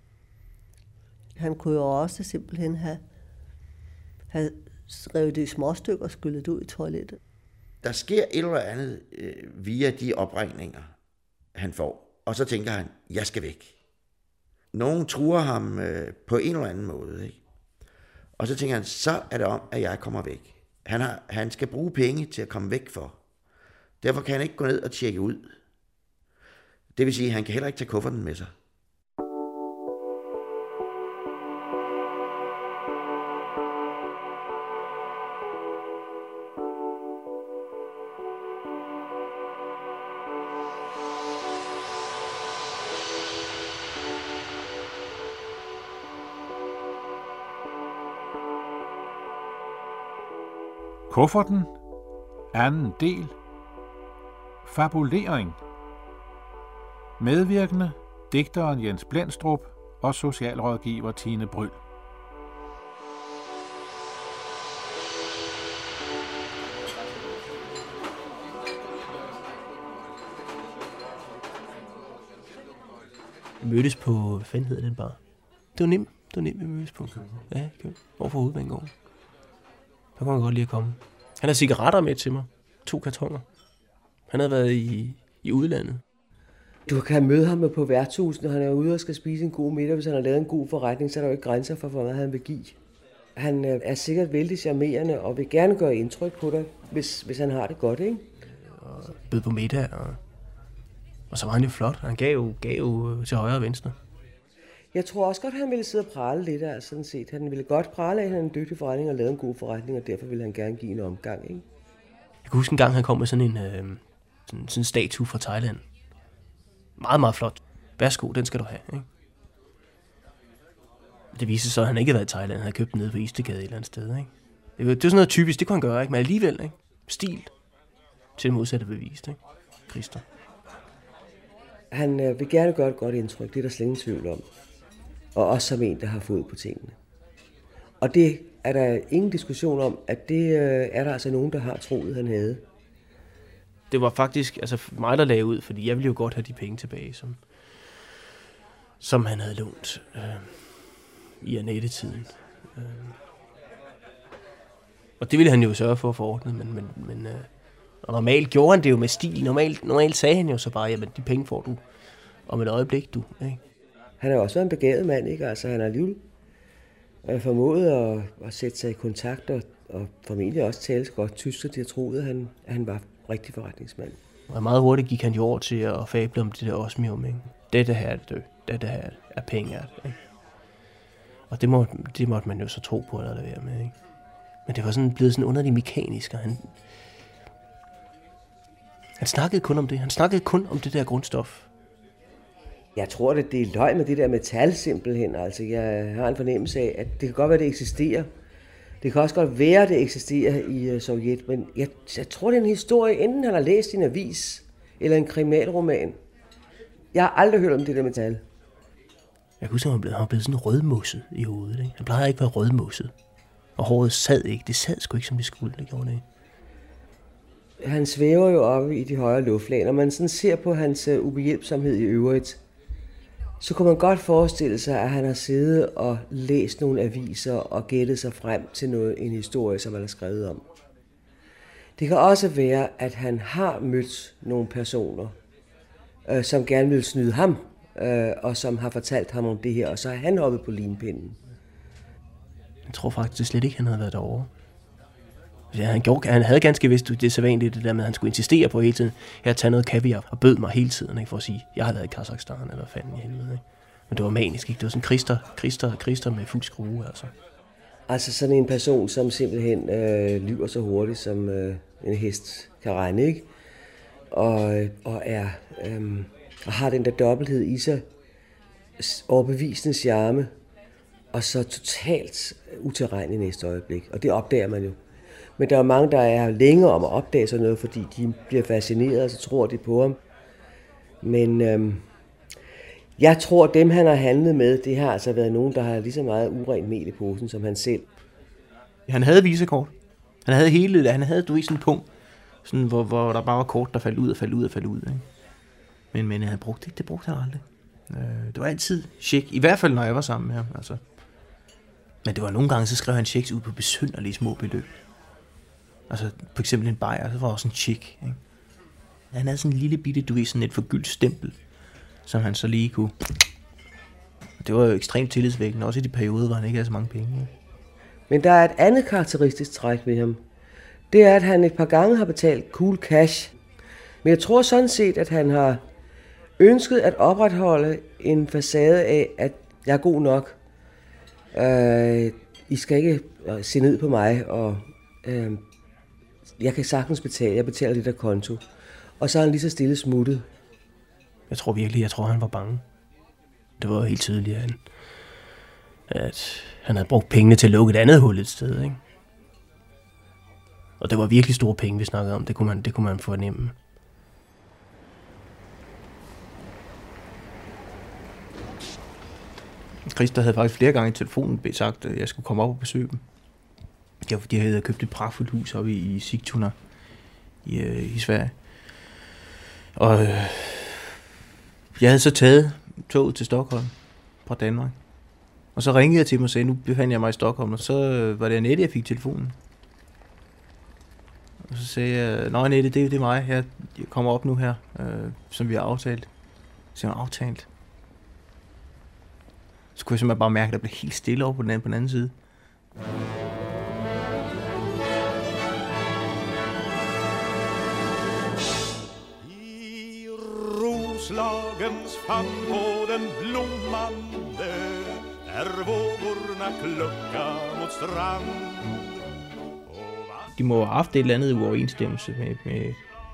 Han kunne jo også simpelthen have, have revet det i småstykker og skyllet det ud i toilettet. Der sker et eller andet øh, via de opringninger, han får. Og så tænker han, jeg skal væk. Nogen truer ham øh, på en eller anden måde, ikke? Og så tænker han, så er det om, at jeg kommer væk. Han, har, han skal bruge penge til at komme væk for. Derfor kan han ikke gå ned og tjekke ud. Det vil sige, at han kan heller ikke tage kufferten med sig. Kufferten. Anden del. Fabulering. Medvirkende digteren Jens Blendstrup og socialrådgiver Tine Bryld. Vi mødtes på, hvad fanden hedder den bar? Det var nemt, det var nemt, vi mødtes på. Ja, overfor Hovedbanegården. Der kunne han godt lige at komme. Han havde cigaretter med til mig. To kartoner. Han havde været i, i udlandet. Du kan møde ham på værtshuset, når han er ude og skal spise en god middag. Hvis han har lavet en god forretning, så er der jo ikke grænser for, hvor meget han vil give. Han er sikkert vældig charmerende og vil gerne gøre indtryk på dig, hvis, hvis han har det godt, ikke? Og bød på middag, og, og så var han jo flot. Han gav jo, gav jo til højre og venstre. Jeg tror også godt, at han ville sidde og prale lidt af, sådan set. Han ville godt prale af, at han havde en dygtig forretning og lavede en god forretning, og derfor ville han gerne give en omgang, ikke? Jeg kan huske en gang, han kom med sådan en, øh, sådan, sådan en statue fra Thailand. Meget, meget flot. Værsgo, den skal du have, ikke? Det viste sig så, at han ikke havde været i Thailand. Han havde købt den nede på Istegade et eller andet sted, ikke? Det var, det var sådan noget typisk, det kunne han gøre, ikke? Men alligevel, ikke? Stil til det modsatte bevist, ikke? Christer. Han øh, vil gerne gøre et godt indtryk, det er der slet ingen tvivl om. Og også som en, der har fået på tingene. Og det er der ingen diskussion om, at det øh, er der altså nogen, der har troet, han havde. Det var faktisk altså mig, der lagde ud, fordi jeg ville jo godt have de penge tilbage, som, som han havde lånt øh, i Annette-tiden. Øh. Og det ville han jo sørge for at få ordnet, men, men, men øh, og normalt gjorde han det jo med stil. Normalt, normalt sagde han jo så bare, jamen de penge får du om et øjeblik, du, ikke? Han har også været en begavet mand, ikke? Altså han har alligevel formået at, at sætte sig i kontakt og og formentlig også talte godt tysk, så de har troet, at han, at han var rigtig forretningsmand. Og meget hurtigt gik han jo over til at fable om det der osmium, ikke? Dette her er død, dette her er penge, ikke? Og det, må, det måtte man jo så tro på, eller lade være med, ikke? Men det var sådan blevet sådan underligt mekanisk, og han... Han snakkede kun om det. Han snakkede kun om det der grundstof. Jeg tror, at det er løg med det der metal simpelthen. Altså, jeg har en fornemmelse af, at det kan godt være, at det eksisterer. Det kan også godt være, at det eksisterer i uh, Sovjet, men jeg, jeg tror, det er en historie, enten han har læst i en avis, eller en kriminalroman. Jeg har aldrig hørt om det der metal. Jeg husker, at han blev, han blev sådan rødmosset i hovedet, ikke? Han plejede ikke at være rødmosset. Og håret sad ikke. Det sad sgu ikke, som det skulle. Det gjorde det. Han svæver jo oppe i de højere luftlag. Når man sådan ser på hans uh, ubehjælpsomhed i øvrigt, så kunne man godt forestille sig, at han har siddet og læst nogle aviser og gættet sig frem til noget, en historie, som han har skrevet om. Det kan også være, at han har mødt nogle personer, øh, som gerne vil snyde ham, øh, og som har fortalt ham om det her, og så har han hoppet på limpinden. Jeg tror faktisk slet ikke, han havde været derovre. Ja, han, gjorde, han havde ganske vist det sædvanlige, det der med, at han skulle insistere på hele tiden, her tage noget kaviar, og bød mig hele tiden, ikke, for at sige, jeg har været i Kazakhstan, eller fanden i helvede. Ikke? Men det var manisk, ikke? Det var sådan krister, krister, krister med fuld skrue, altså. Altså sådan en person, som simpelthen øh, lyver så hurtigt, som øh, en hest kan regne, ikke? Og, og, er, øh, og har den der dobbelthed i sig, overbevisende charme, og så totalt utilregnelig i næste øjeblik. Og det opdager man jo. Men der er mange, der er længere om at opdage sådan noget, fordi de bliver fascineret, og så tror de på ham. Men øhm, jeg tror, at dem, han har handlet med, det har altså været nogen, der har lige så meget urent mel i posen, som han selv. Han havde visekort. Han havde hele, han havde, du ved, sådan en punkt, sådan, hvor, hvor der bare var kort, der faldt ud og faldt ud og faldt ud. Ikke? Men, men han brugte det, det brugte han aldrig. Øh, det var altid check, i hvert fald når jeg var sammen med ham. Altså. Men det var nogle gange, så skrev han checks ud på besynderlige små beløb. Altså for eksempel en bajer, så var også en check. Ikke? Han havde sådan en lille bitte, du ved, sådan et forgyldt stempel, som han så lige kunne. Det var jo ekstremt tillidsvækkende, også i de perioder, hvor han ikke havde så mange penge. Ikke? Men der er et andet karakteristisk træk ved ham. Det er, at han et par gange har betalt cool cash. Men jeg tror sådan set, at han har ønsket at opretholde en facade af, at jeg er god nok. Øh, I skal ikke se ned på mig, og øh, jeg kan sagtens betale. Jeg betaler lidt af konto. Og så er han lige så stille smuttet. Jeg tror virkelig, jeg tror, han var bange. Det var helt tydeligt, at han, at han havde brugt pengene til at lukke et andet hul et sted, ikke? Og det var virkelig store penge, vi snakkede om. Det kunne man, det kunne man fornemme. Christer havde faktisk flere gange i telefonen sagt, at jeg skulle komme op og besøge dem. De havde købt et pragtfuldt hus oppe i, i Sigtuna i, i Sverige. Og øh, jeg havde så taget toget til Stockholm fra Danmark. Og så ringede jeg til dem og sagde, nu befandt jeg mig i Stockholm, og så øh, var det Annette, jeg fik telefonen. Og så sagde jeg, nå Annette, det, det er mig, jeg, jeg kommer op nu her, øh, som vi har aftalt. Så jeg har aftalt. Så kunne jeg simpelthen bare mærke, at der blev helt stille over på den anden, på den anden side. I Roslagens famn på den blommande, där vågorna kluckar mot strand. De må have haft et eller andet uoverensstemmelse med, med...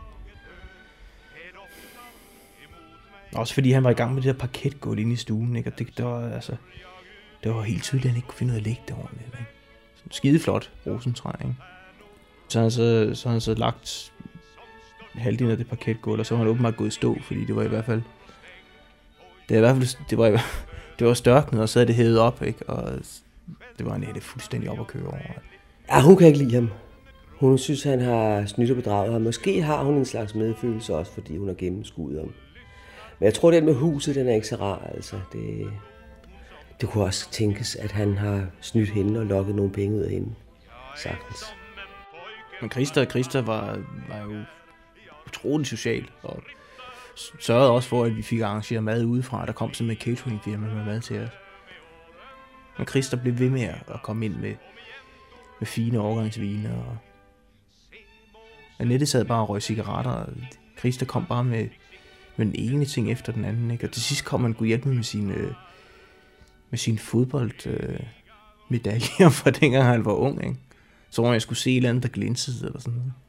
Også fordi han var i gang med det der parketgulv inde i stuen, ikke? Og det, det, var, altså, det var helt tydeligt, at han ikke kunne finde ud af at lægge det ordentligt. Ikke? Sådan skideflot rosentræ, ikke? Så han så, så han så lagt halvdelen af det parketgulv, og så var han åbenbart gået i stå, fordi det var i hvert fald... Det, var i hvert fald, det, var, i, det var størknet, og så havde det hævet op, ikke? Og det var Annette fuldstændig op at køre over. Ja, hun kan ikke lide ham. Hun synes, han har snydt og bedraget ham. Måske har hun en slags medfølelse også, fordi hun har gennemskuet ham. Men jeg tror, det med huset, den er ikke så rar, altså. Det, det kunne også tænkes, at han har snydt hende og lokket nogle penge ud af hende. Sagtens. Men Christer, Christer var, var jo utrolig social, og sørgede også for, at vi fik arrangeret mad udefra. Der kom simpelthen et cateringfirma med mad til os. Men Christer blev ved med at komme ind med med fine overgangsvine. Og Annette sad bare og røg cigaretter, og Christa kom bare med, med den ene ting efter den anden. Ikke? Og til sidst kom han kunne hjælpe med sin, øh, med sin fodboldmedaljer øh, fra dengang han var ung. Ikke? Så var jeg skulle se et eller andet, der glinsede eller sådan noget.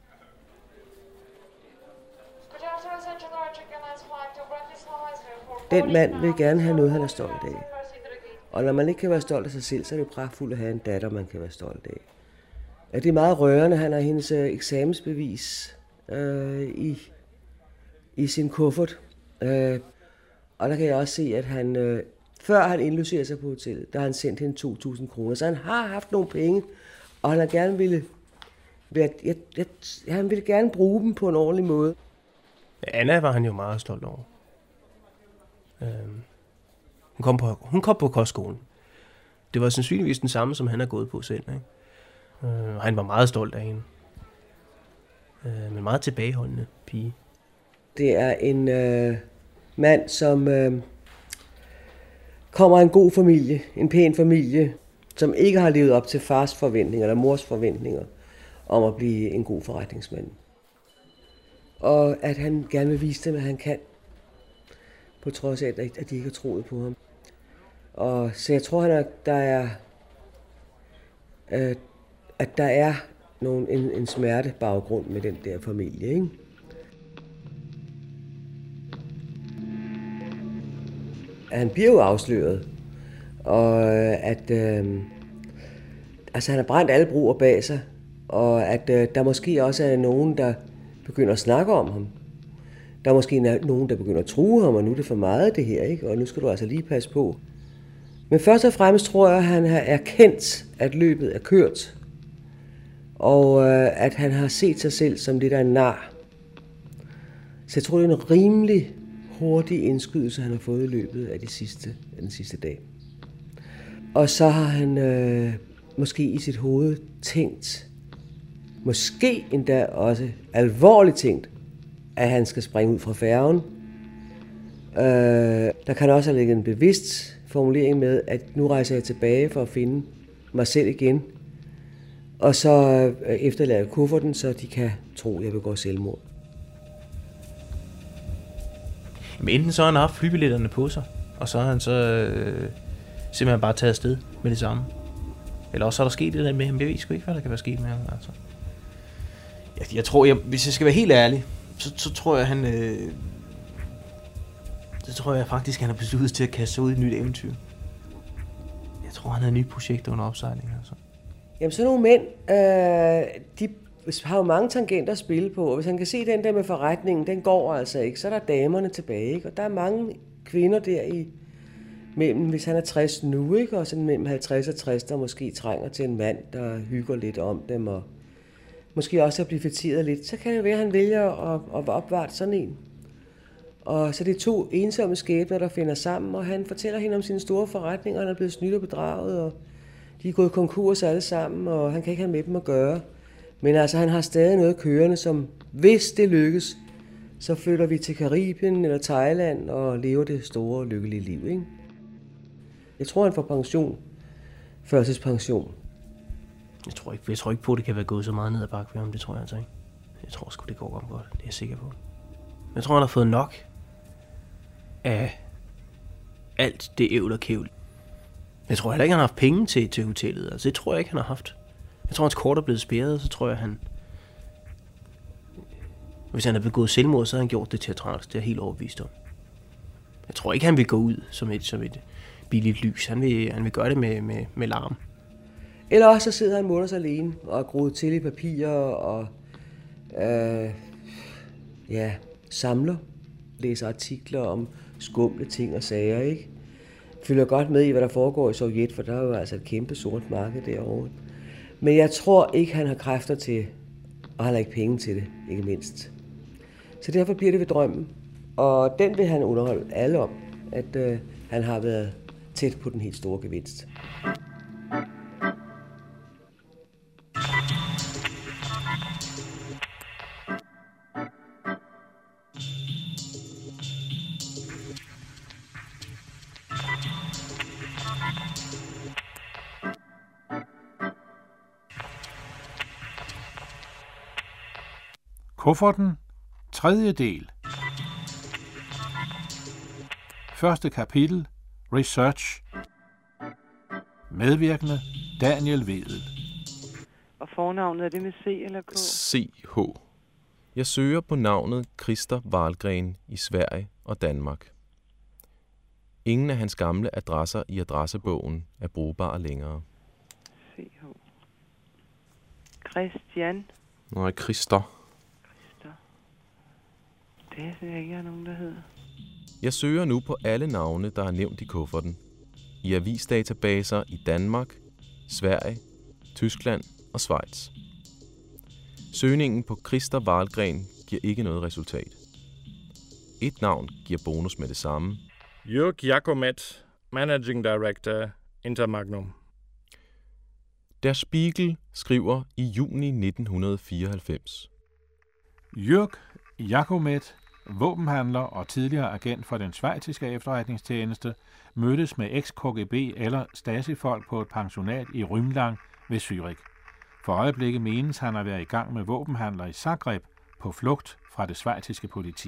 Den mand vil gerne have noget, han er stolt af. Og når man ikke kan være stolt af sig selv, så er det pragtfuldt at have en datter, man kan være stolt af. Ja, det er meget rørende. Han har hendes øh, eksamensbevis øh, i, i sin kuffert. Øh, og der kan jeg også se, at han, øh, før han indlogerer sig på hotellet, der har han sendt hende to tusind kroner. Så han har haft nogle penge, og han har gerne ville, jeg, jeg, jeg, han ville gerne bruge dem på en ordentlig måde. Anna var han jo meget stolt over. Øh, hun, kom på, hun kom på kostskolen. Det var sandsynligvis den samme, som han har gået på selv, ikke? Uh, han var meget stolt af hende. Uh, men meget tilbageholdende pige. Det er en uh, mand, som uh, kommer af en god familie, en pæn familie, som ikke har levet op til fars forventninger eller mors forventninger om at blive en god forretningsmand. Og at han gerne vil vise dem, at han kan, på trods af, at de ikke har troet på ham. Og så jeg tror, at der er, uh, at der er nogen, en, en smertebaggrund med den der familie, ikke? Han bliver jo afsløret, og at øh, altså han har brændt alle broer bag sig, og at øh, der måske også er nogen, der begynder at snakke om ham. Der er måske nogen, der begynder at true ham, og nu er det for meget det her, ikke? Og nu skal du altså lige passe på. Men først og fremmest tror jeg, at han har erkendt, at løbet er kørt, og øh, at han har set sig selv som lidt af en nar. Så jeg tror, det er en rimelig hurtig indskydelse, han har fået i løbet af de sidste, den sidste dag. Og så har han øh, måske i sit hoved tænkt, måske endda også alvorligt tænkt, at han skal springe ud fra færgen. Øh, der kan også have ligget en bevidst formulering med, at nu rejser jeg tilbage for at finde mig selv igen. Og så øh, efterlader kufferten, så de kan tro, at jeg vil gå selvmord. Men enten så har han haft flybilletterne på sig, og så har han så øh, simpelthen bare taget afsted med det samme. Eller også har der sket det der med ham. Jeg ved sgu ikke, hvad der kan være sket med ham. Altså. Jeg, jeg tror, jeg, hvis jeg skal være helt ærlig, så, så tror jeg, han... Øh, så tror jeg faktisk, han har besluttet til at kaste sig ud i et nyt eventyr. Jeg tror, han har et nyt projekt under opsejling. Altså. Jamen, sådan nogle mænd, øh, de har jo mange tangenter at spille på, og hvis han kan se den der med forretningen, den går altså ikke, så er der damerne tilbage, ikke? Og der er mange kvinder der i mellem, hvis han er tres nu, ikke? Og sådan mellem halvtreds og tres, der måske trænger til en mand, der hygger lidt om dem, og måske også at blive fætteret lidt, så kan det være, at han vælger at, at opvarte sådan en. Og så det er to ensomme skæbner, der finder sammen, og han fortæller hende om sine store forretninger, og han er blevet snydt og bedraget, og de er gået konkurs alle sammen, og han kan ikke have med dem at gøre. Men altså, han har stadig noget kørende, som hvis det lykkes, så flytter vi til Karibien eller Thailand og lever det store, lykkelige liv, ikke? Jeg tror, han får pension. Førtidspension. Jeg tror ikke, jeg tror ikke på, at det kan være gået så meget ned ad bakke for ham. Det tror jeg altså ikke. Jeg tror sgu, det går godt. Det er jeg sikker på. Jeg tror, han har fået nok af alt det ævl og kævl. Jeg tror heller ikke, han har haft penge til, til hotellet. Altså, det tror jeg ikke, han har haft. Jeg tror, hans kort er blevet spærret, så tror jeg, han... Hvis han har begået selvmord, så har han gjort det teatralsk. Det er jeg helt overbevist om. Jeg tror ikke, han vil gå ud som et, som et billigt lys. Han vil, han vil gøre det med, med, med larm. Eller også så sidder han måneder sig alene og er groet til i papirer og øh, ja, samler, læser artikler om skumle ting og sager, ikke? Følger godt med i, hvad der foregår i Sovjet, for der er jo altså et kæmpe sort marked derovre. Men jeg tror ikke, han har kræfter til, og han har ikke penge til det, ikke mindst. Så derfor bliver det ved drømmen. Og den vil han underholde alle om, at øh, han har været tæt på den helt store gevinst. Kufferten, tredje del. Første kapitel, Research. Medvirkende, Daniel Wedel. Og fornavnet, er det med C eller K? C H. Jeg søger på navnet Christer Wahlgren i Sverige og Danmark. Ingen af hans gamle adresser i adressebogen er brugbare længere. C H. Christian. Nej, Christer. Christer. Det er jeg ikke, jeg er nogen, der hedder. Jeg søger nu på alle navne, der er nævnt i kufferten. I avisdatabaser i Danmark, Sverige, Tyskland og Schweiz. Søgningen på Christer Wahlgren giver ikke noget resultat. Et navn giver bonus med det samme. Jörg Jakomet, Managing Director, Intermagnum. Der Spiegel skriver i juni nitten fireoghalvfems. Jörg Jakomet, våbenhandler og tidligere agent for den schweiziske efterretningstjeneste, mødtes med eks-K G B eller Stasi-folk på et pensionat i Rümlang ved Zürich. For øjeblikket menes han at være i gang med våbenhandler i Zagreb på flugt fra det schweiziske politi.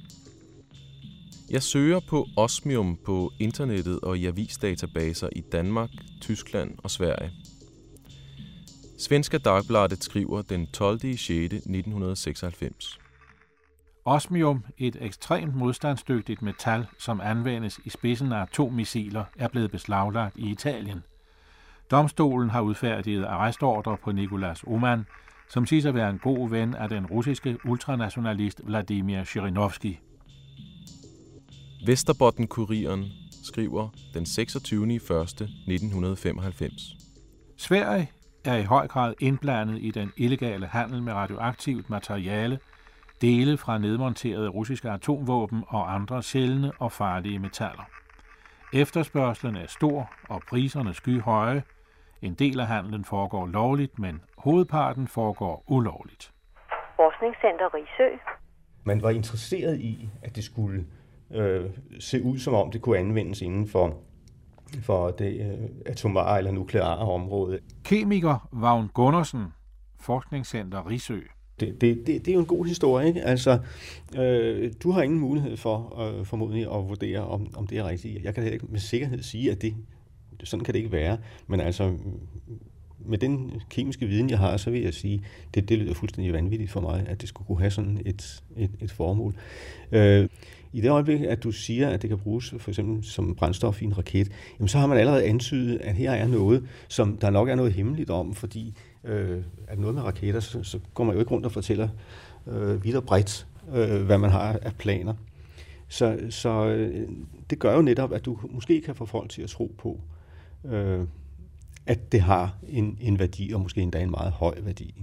Jeg søger på osmium på internettet og i avisdatabaser i Danmark, Tyskland og Sverige. Svenska Dagbladet skriver den tolvte juni nitten seksoghalvfems. Osmium, et ekstremt modstandsdygtigt metal, som anvendes i spidsen af atommissiler, er blevet beslaglagt i Italien. Domstolen har udfærdiget arrestordre på Nicolas Oman, som siges at være en god ven af den russiske ultranationalist Vladimir Zhirinovsky. Västerbotten-Kuriren skriver den seksogtyvende januar nitten femoghalvfems. Sverige er i høj grad indblandet i den illegale handel med radioaktivt materiale, dele fra nedmonterede russiske atomvåben og andre sjældne og farlige metaller. Efterspørgslen er stor og priserne skyhøje. En del af handlen foregår lovligt, men hovedparten foregår ulovligt. Forskningscenter Risø. Man var interesseret i, at det skulle øh, se ud, som om det kunne anvendes inden for, for det øh, atomare eller nukleare område. Kemiker Vagn Gundersen, Forskningscenter Risø. Det, det, det, det er jo en god historie, ikke? Altså, øh, du har ingen mulighed for øh, formodentlig at vurdere, om, om det er rigtigt. Jeg kan heller ikke med sikkerhed sige, at det, sådan kan det ikke være. Men altså, med den kemiske viden, jeg har, så vil jeg sige, det, det lyder fuldstændig vanvittigt for mig, at det skulle kunne have sådan et, et, et formål. Øh, I det øjeblik, at du siger, at det kan bruges for eksempel som brændstof i en raket, jamen, så har man allerede antydet, at her er noget, som der nok er noget hemmeligt om, fordi øh, at noget med raketter, så, så går man jo ikke rundt og fortæller øh, vidt og bredt, øh, hvad man har af planer. Så, så øh, det gør jo netop, at du måske kan få folk til at tro på, øh, at det har en, en værdi, og måske endda en meget høj værdi.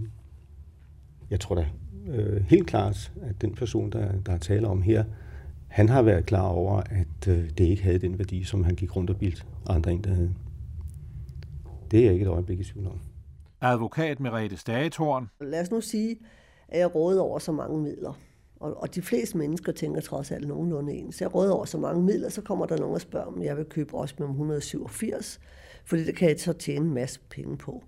Jeg tror da øh, helt klart, at den person, der, der er tale om her, han har været klar over, at øh, det ikke havde den værdi, som han gik rundt og bildte andre end, der havde. Det er jeg ikke et øjeblik i tvivl om. Advokat Merete Stagetorn. Lad os nu sige, at jeg råder over så mange midler. Og, og de fleste mennesker tænker trods alt nogenlunde ens. Så jeg råder over så mange midler, så kommer der nogen og spørger, om jeg vil købe osmium et hundrede syvogfirs, fordi det kan jeg så tjene en masse penge på.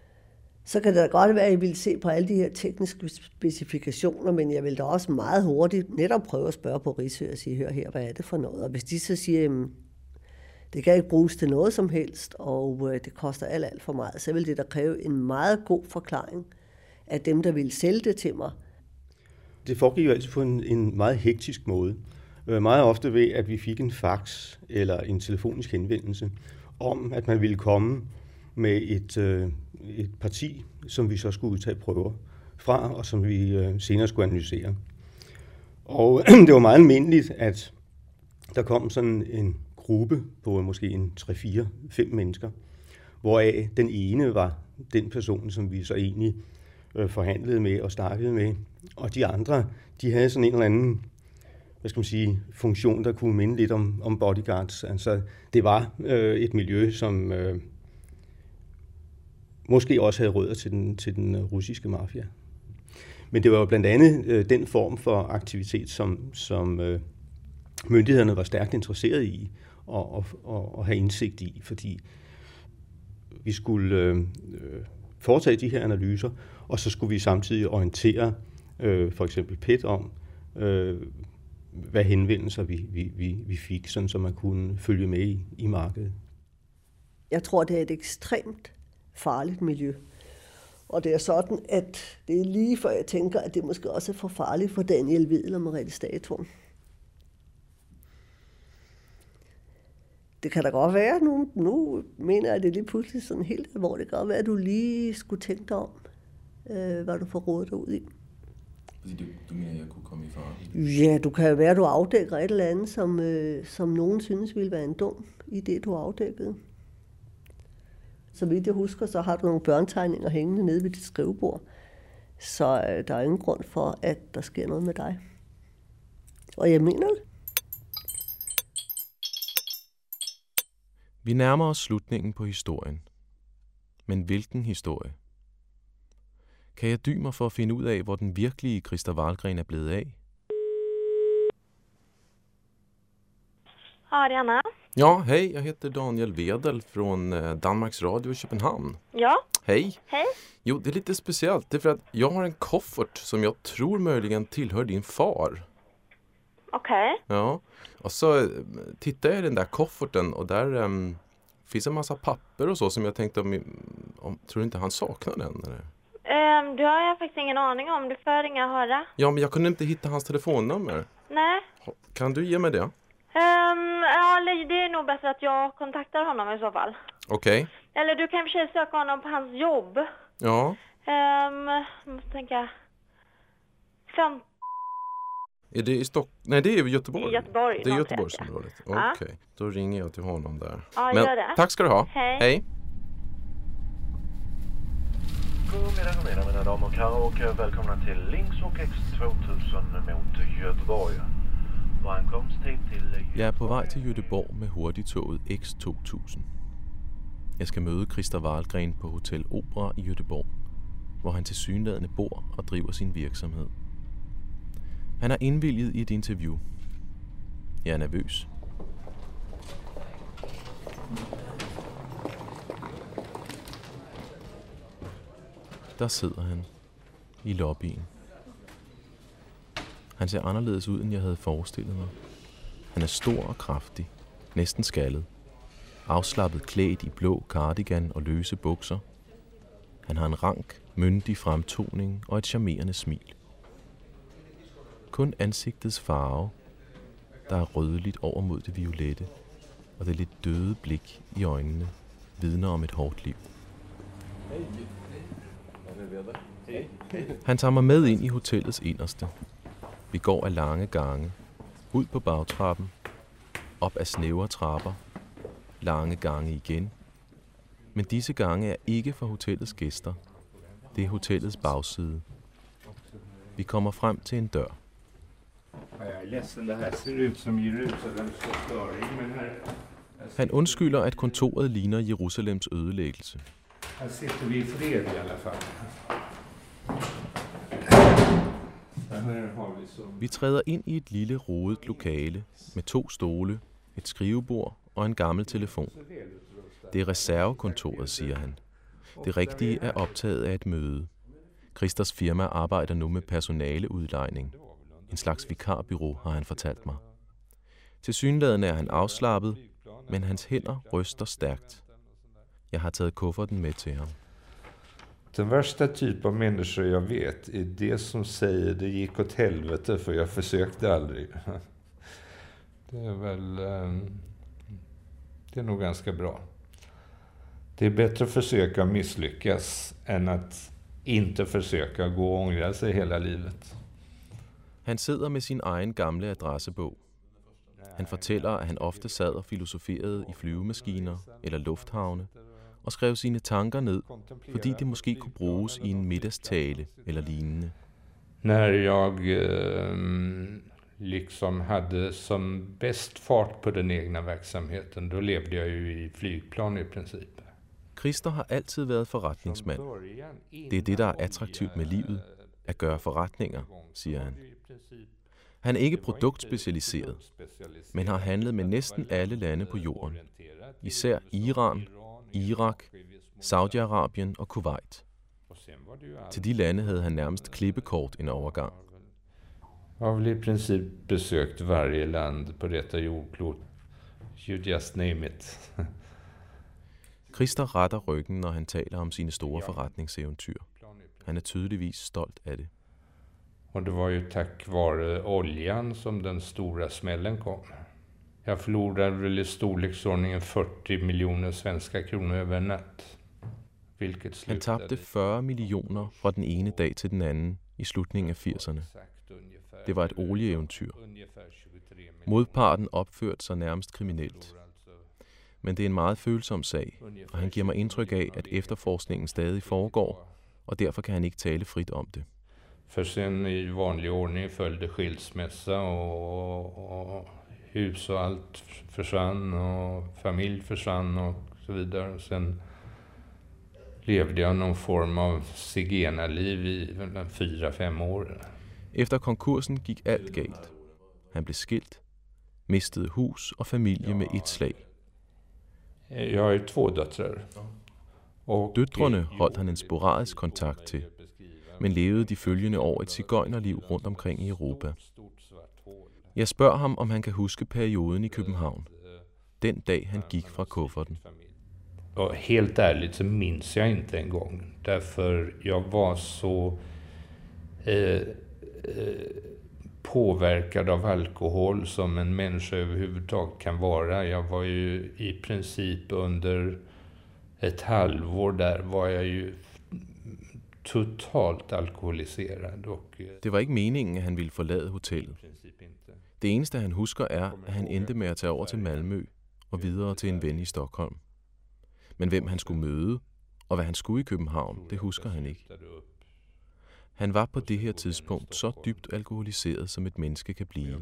Så kan det da godt være, at jeg vil se på alle de her tekniske specifikationer, men jeg vil da også meget hurtigt netop prøve at spørge på Risø og sige, hør her, hvad er det for noget? Og hvis de så siger, jamen, det kan ikke bruges til noget som helst, og det koster alt, alt for meget, så vil det da kræve en meget god forklaring af dem, der vil sælge det til mig. Det foregik jo altid på en, en meget hektisk måde. Meget ofte ved, at vi fik en fax eller en telefonisk henvendelse om, at man ville komme med et, øh, et parti, som vi så skulle udtage prøver fra, og som vi øh, senere skulle analysere. Og det var meget almindeligt, at der kom sådan en gruppe på måske en tre, fire, fem mennesker, hvoraf den ene var den person, som vi så egentlig øh, forhandlede med og snakkede med. Og de andre, de havde sådan en eller anden, hvad skal man sige, funktion, der kunne minde lidt om, om bodyguards. Altså, det var øh, et miljø, som øh, måske også havde rødder til den, til den russiske mafia. Men det var jo blandt andet øh, den form for aktivitet, som, som øh, myndighederne var stærkt interesserede i og, og, og, og have indsigt i, fordi vi skulle øh, foretage de her analyser, og så skulle vi samtidig orientere øh, for eksempel P E T om, øh, hvad henvendelser vi, vi, vi, vi fik, sådan så man kunne følge med i, i markedet. Jeg tror, det er et ekstremt farligt miljø. Og det er sådan, at det er lige før jeg tænker, at det måske også er for farligt for Daniel Wedel og Merete Stagetorn. Det kan da godt være, nu, nu mener jeg, at det er lige pludselig sådan helt alvorligt. Det kan godt være, at du lige skulle tænke dig om, øh, hvad du får rådet dig ud i. Fordi du, du mener, at jeg kunne komme i fare? Ja, du kan jo være, at du afdækker et eller andet, som, øh, som nogen synes ville være en dum idé, du afdækkede. Så vidt jeg husker, så har du nogle børnetegninger hængende nede ved dit skrivebord. Så øh, der er ingen grund for, at der sker noget med dig. Og jeg mener det. Vi nærmer os slutningen på historien. Men hvilken historie? Kan jeg dy mig for at finde ud af, hvor den virkelige Christer Wahlgren er blevet af? Ja, det är Anna. Ja, hej, jag heter Daniel Wedel från Danmarks Radio i Köpenhamn. Ja. Hej. Hej. Jo, det är lite speciellt. Det är för att jag har en koffert som jag tror möjligen tillhör din far. Okej. Okay. Ja, och så tittar jag i den där kofferten och där um, finns en massa papper och så som jag tänkte om, om tror du inte han saknar den eller? Um, du har jag faktiskt ingen aning om. Du får ringa och höra. Ja, men jag kunde inte hitta hans telefonnummer. Nej. Kan du ge mig det? Um, ja, det är nog bättre att jag kontaktar honom i så fall. Okej. Okay. Eller du kan försöka söka honom på hans jobb. Ja. Um, måste tänka. Fem. Är det i Stock... Nej, det är i Göteborg. I Göteborg. Det är Göteborgsområdet. Okej, okay. Ja. Då ringer jag till honom där. Ja, men gör det. Tack ska du ha. Hej. Hej. Godmiddag, godmiddag mina damer och herrar och välkomna till Links och X två tusen mot Göteborg. Vår ankomsttid till... Jeg er på vej til Göteborg med hurtigtoget X to tusind. Jeg skal møde Christer Wahlgren på Hotel Opera i Göteborg, hvor han tilsyneladende bor og driver sin virksomhed. Han er indvilget i et interview. Jeg er nervøs. Der sidder han i lobbyen. Han ser anderledes ud, end jeg havde forestillet mig. Han er stor og kraftig, næsten skaldet. Afslappet klædt i blå cardigan og løse bukser. Han har en rank, myndig fremtoning og et charmerende smil. Kun ansigtets farve, der er rødligt over mod det violette, og det lidt døde blik i øjnene, vidner om et hårdt liv. Han tager mig med ind i hotellets inderste. Vi går ad lange gange, ud på bagtrappen, op ad snævre trapper, lange gange igen. Men disse gange er ikke for hotellets gæster. Det er hotellets bagside. Vi kommer frem til en dør. Han undskylder, at kontoret ligner Jerusalems ødelæggelse. Her sitter vi i fred i alla fall. Vi træder ind i et lille rodet lokale med to stole, et skrivebord og en gammel telefon. Det er reservekontoret, siger han. Det rigtige er optaget af et møde. Christers firma arbejder nu med personaleudlejning. En slags vikarbyrå, har han fortalt mig. Tilsyneladende er han afslappet, men hans hænder ryster stærkt. Jeg har taget kufferten med til ham. Den värsta typ av människor jag vet är det som säger det gick åt helvete för jag försökte aldrig. Det är väl... Det är nog ganska bra. Det är bättre att försöka misslyckas än att inte försöka gå och ångra sig hela livet. Han sidder med sin egen gamle adressebog. Han fortæller, at han ofte sad og filosoferede i flyvemaskiner eller lufthavne, og skrev sine tanker ned, fordi det måske kunne bruges i en middagstale eller lignende. När jag eh, liksom hade som bäst fart på den egna verksamheten, då levde jag ju i flygplan i princip. Christer har altid været forretningsmand. Det er det, der er attraktivt med livet, at gøre forretninger, siger han. Han er ikke produktspecialiseret, men har handlet med næsten alle lande på jorden. Især Iran, Irak, Saudi-Arabien og Kuwait. Til de lande havde han nærmest klippekort en overgang. Jeg har vel i princip besøgt varje land på detta jordklot. You just name it. Christer retter ryggen, når han taler om sine store forretningseventyr. Han er tydeligvis stolt af det. Og det var jo tack vare oljan som den stora smällen kom. Jag förlorade väl i storleksordningen fyrtio miljoner svenska kronor över en nat. Han tabte fyrre millioner fra den ene dag til den anden i slutningen af firserne. Det var et olieeventyr. Modparten opførte sig nærmest kriminelt. Men det er en meget følsom sag, og han giver mig indtryk af, at efterforskningen stadig foregår, og derfor kan han ikke tale frit om det. For sen i vanlig ordning följde skilsmässa och, och hus och allt försvann och familj försvann och så vidare. Sen levde jag någon form av zigenarliv i fyra, fem år. Efter konkursen gik alt galt. Han blev skilt, mistede hus og familie med et slag. Jeg har to døtre. Døtrene holdt han en sporadisk kontakt til, men levede de følgende år et sigøjnerliv rundt omkring i Europa. Jeg spørger ham, om han kan huske perioden i København, den dag han gik fra kufferten. Og helt ærligt så minns jeg ikke engang, derfor jeg var så eh, eh, påverkad av alkohol som en människa överhuvudtaget kan vara. Jag var ju i princip under ett halvår där var jag ju totalt alkoholiserad. Och det var ikke meningen, at han ville forlade hotellet. Det eneste, han husker, er, at han endte med at tage over til Malmø og videre til en ven i Stockholm. Men hvem han skulle møde, og hvad han skulle i København, det husker han ikke. Han var på det her tidspunkt så dybt alkoholiseret, som et menneske kan blive.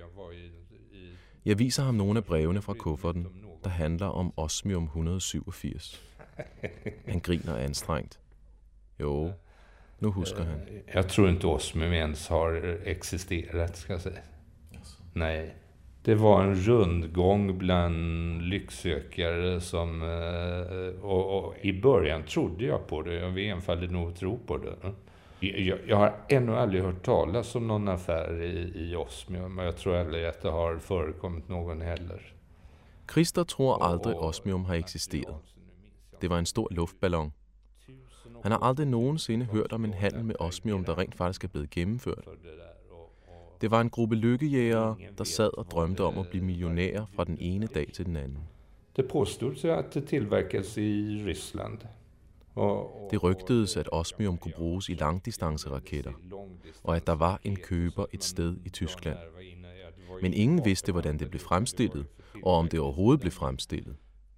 Jeg viser ham nogle af brevene fra kufferten, der handler om osmium et hundrede syvogfirs. Han griner anstrengt. Jo, nu husker han. Jeg tror ikke osmium ens har eksisteret, skal jeg sige. Nej. Det var en rundgång bland lycksökare som, och, och i början trodde jag på det. Jag var enfaldigt nog tro på det. Jag, jag har ännu aldrig hört talas om någon affär i, i osmium, men jag tror aldrig att det har förekommit någon heller. Christer tror aldrig osmium har eksisteret. Det var en stor luftballon. Han har aldrig nogensinde hørt om en handel med osmium, der rent faktisk er blevet gennemført. Det var en gruppe lykkejægere, der sad og drømte om at blive millionærer fra den ene dag til den anden. Det påstods at det tilverkes i Ryssland. Det rygtedes, at osmium kunne bruges i langdistanceraketter, og at der var en køber et sted i Tyskland. Men ingen vidste, hvordan det blev fremstillet, og om det overhovedet blev fremstillet.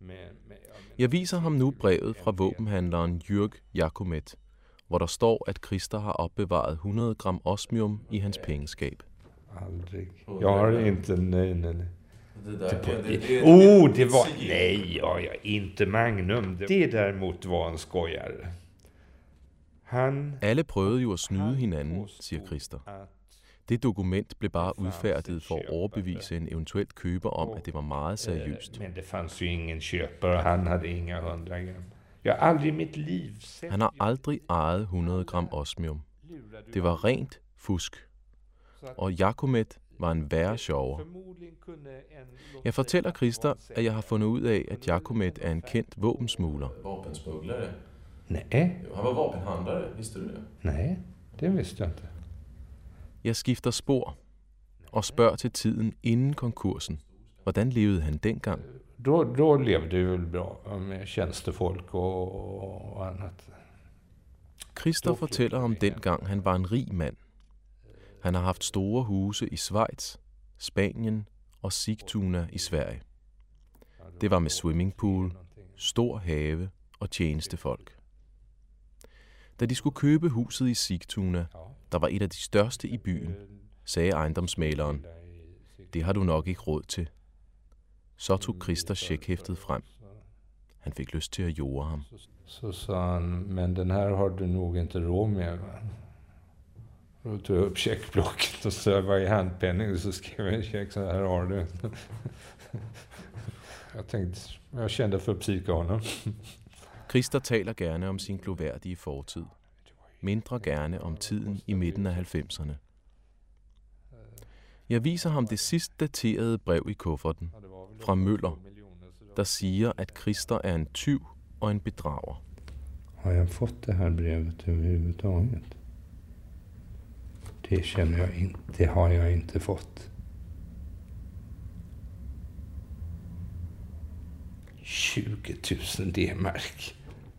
Jeg viser ham nu brevet fra våbenhandleren Jürg Jakomet, hvor der står, at Christer har opbevaret hundrede gram osmium i hans pengeskab. Aldrig. Jeg har inte, nej, nej, nej. Det där, det, det, oh, det var, nej, ja, ja, inte Magnum. Det däremot var en skojare. Han... Alle prøvede jo at snyde hinanden, siger Christer. Det dokument blev bare udfærdiget for at overbevise en eventuel køber om, at det var meget seriøst. Men det fanns ju ingen köpare, han hade inga hundra gram. Jeg har aldrig i mit liv set... Han har aldrig ejet hundrede gram osmium. Det var rent fusk. Og Jakomet var en værre sjover. Jeg fortæller Christer, at jeg har fundet ud af, at Jakomet er en kendt våbensmugler. Våbensmuglare? Nej. Han var våbenhandlare, visste du det? Nej, det vidste jeg ikke. Jeg skifter spor og spørger til tiden inden konkursen. Hvordan levede han dengang? Då, då levde det vel bra med tjänstefolk og, og andet. Christer fortæller om dengang han var en rig mand. Han har haft store huse i Schweiz, Spanien og Sigtuna i Sverige. Det var med swimmingpool, stor have og tjenestefolk. Da de skulle købe huset i Sigtuna, der var et af de største i byen, sagde ejendomsmaleren, det har du nok ikke råd til. Så tog Christer checkhæftet frem. Han fik lyst til at jorde ham. Så sa han, men den her har du nok ikke råd med. Då tog jag upp checkblocket och så var i handpenning och så skrev jag en check, så här har du. Jag tänkte, jag kände för att psyka honom. Christer taler gerne om sin gloværdige fortid. Mindre gerne om tiden i midten af halvfemserne. Jeg viser ham det sidst daterede brev i kufferten fra Møller, der siger, at Christer er en tyv og en bedrager. Har jeg fått det her brevet överhuvudtaget? Det känner jag inte. Det har jag inte fått. tjugo tusen D-mark.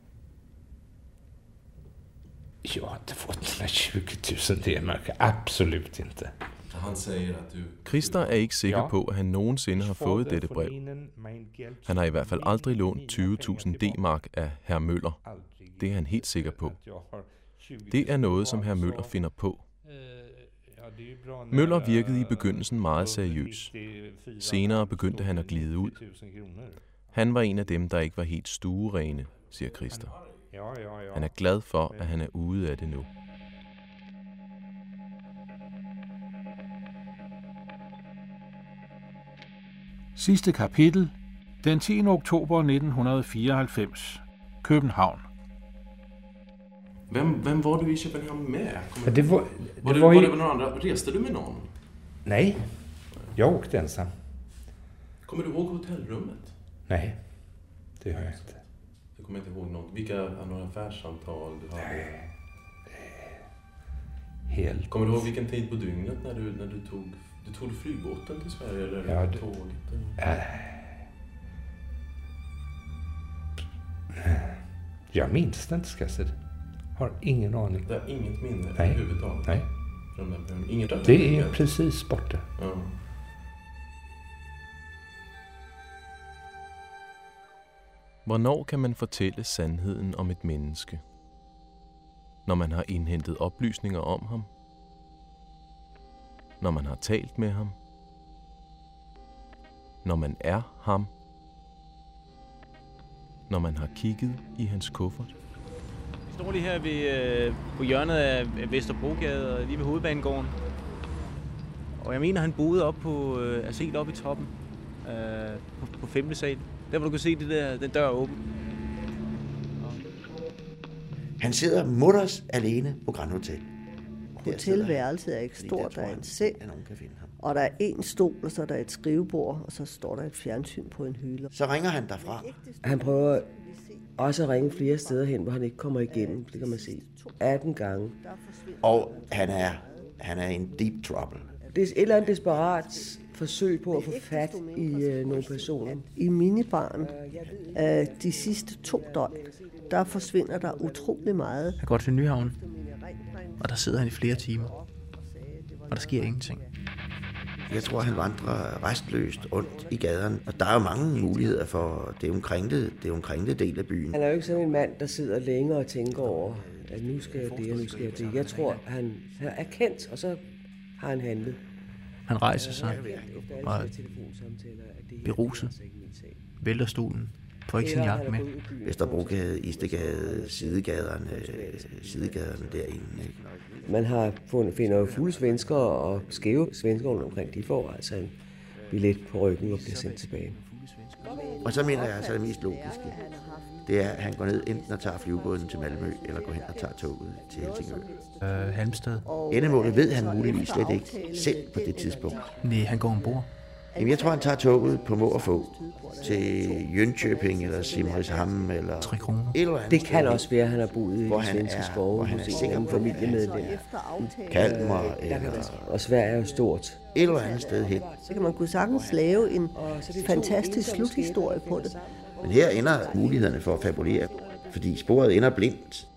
Jag har inte fått den här tjugo tusen D-mark. Absolut inte. Han säger att du... Christer er ikke sikker på, at han nogensinde har fået dette brev. Han har i hvert fald aldrig lånt tyve tusind D-mark af herr Møller. Det er han helt sikker på. Det er noget, som herr Møller finder på. Møller virkede i begyndelsen meget seriøs. Senere begyndte han at glide ud. Han var en af dem, der ikke var helt stuerene, siger Christer. Han er glad for, at han er ude af det nu. Sidste kapitel, den tiende oktober nitten fireoghalvfems, København. Vem, vem var du i Köpenhamn med? Ja, det var, det var, var, du, var, var det med någon andra? Reste du med någon? Nej, jag åkte ensam. Kommer du ihåg hotellrummet? Nej, det gör jag inte. Du kommer inte ihåg något? Vilka några affärssamtal du hade? Helt. Kommer du ihåg vilken tid på dygnet när du, när du tog... Du tog flygbåten till Sverige eller ja, det, tåget? Äh, jag minns det inte, ska jag säga. Har ingen aning. Det är inget minne Nej. överhuvudtaget? Nej. Från den perioden? Inget det, det är precis borta. Ja. Hvornår kan man fortælle sandheden om et menneske? Når man har indhentet oplysninger om ham? Når man har talt med ham? Når man er ham? Når man har kigget i hans kuffert? Vi står lige her ved, øh, på hjørnet af Vesterbrogade og lige ved Hovedbanegården. Og jeg mener, han boede op på, øh, altså helt oppe i toppen øh, på, på femte sal. Der hvor du kan se det der, den dør åben. Han sidder mutters alene på Grand Hotel. Hotelværelset er ikke stort, der er en seng, og der er en stol, og så er der et skrivebord, og så står der et fjernsyn på en hylde. Så ringer han derfra. Han prøver også at ringe flere steder hen, hvor han ikke kommer igennem, det kan man se. atten gange. Og han er, han er in deep trouble. Det er et eller andet desperat forsøg på at få fat i øh, nogle personer. I minibaren øh, de sidste to døgn, der forsvinder der utrolig meget. Jeg går til Nyhavn, og der sidder han i flere timer, og der sker ingenting. Jeg tror, han vandrer restløst rundt i gaderne, og der er jo mange muligheder for, det er jo en kringlet, det er jo en kringlet del af byen. Han er jo ikke sådan en mand, der sidder længe og tænker over, at nu skal jeg det, og nu skal jeg det. Jeg tror, han, han er kendt, og så har han handlet. Han rejser sig og beruset, vælter stolen, får ikke sin jakke med. Vesterbrogade, Istegade, sidegaderne, sidegaderne derinde. Ikke? Man har fundet, finder jo fulde svensker og skæve svensker rundt omkring. De får altså en billet på ryggen og bliver sendt tilbage. Og så mener jeg, altså det mest logiske, det er, at han går ned enten og tager flyvebåden til Malmø, eller går hen og tager toget til Helsingør. Øh, Halmstad. Endemålet ved han muligvis slet ikke selv på det tidspunkt. Nej, han går ombord. Jamen, jeg tror, han tager toget på må og få til Jönköping eller Simrishamn eller tre kroner. Eller andet. Det kan også være, at han har boet i de svenske skove, hvor han er sikker på familiemedlem. Kalmar eller... Og Sverige er jo stort. Et eller andet sted hen. Så kan man kunne sagtens lave en fantastisk sluthistorie på det. Men her ender mulighederne for at fabulere, fordi sporet ender blindt.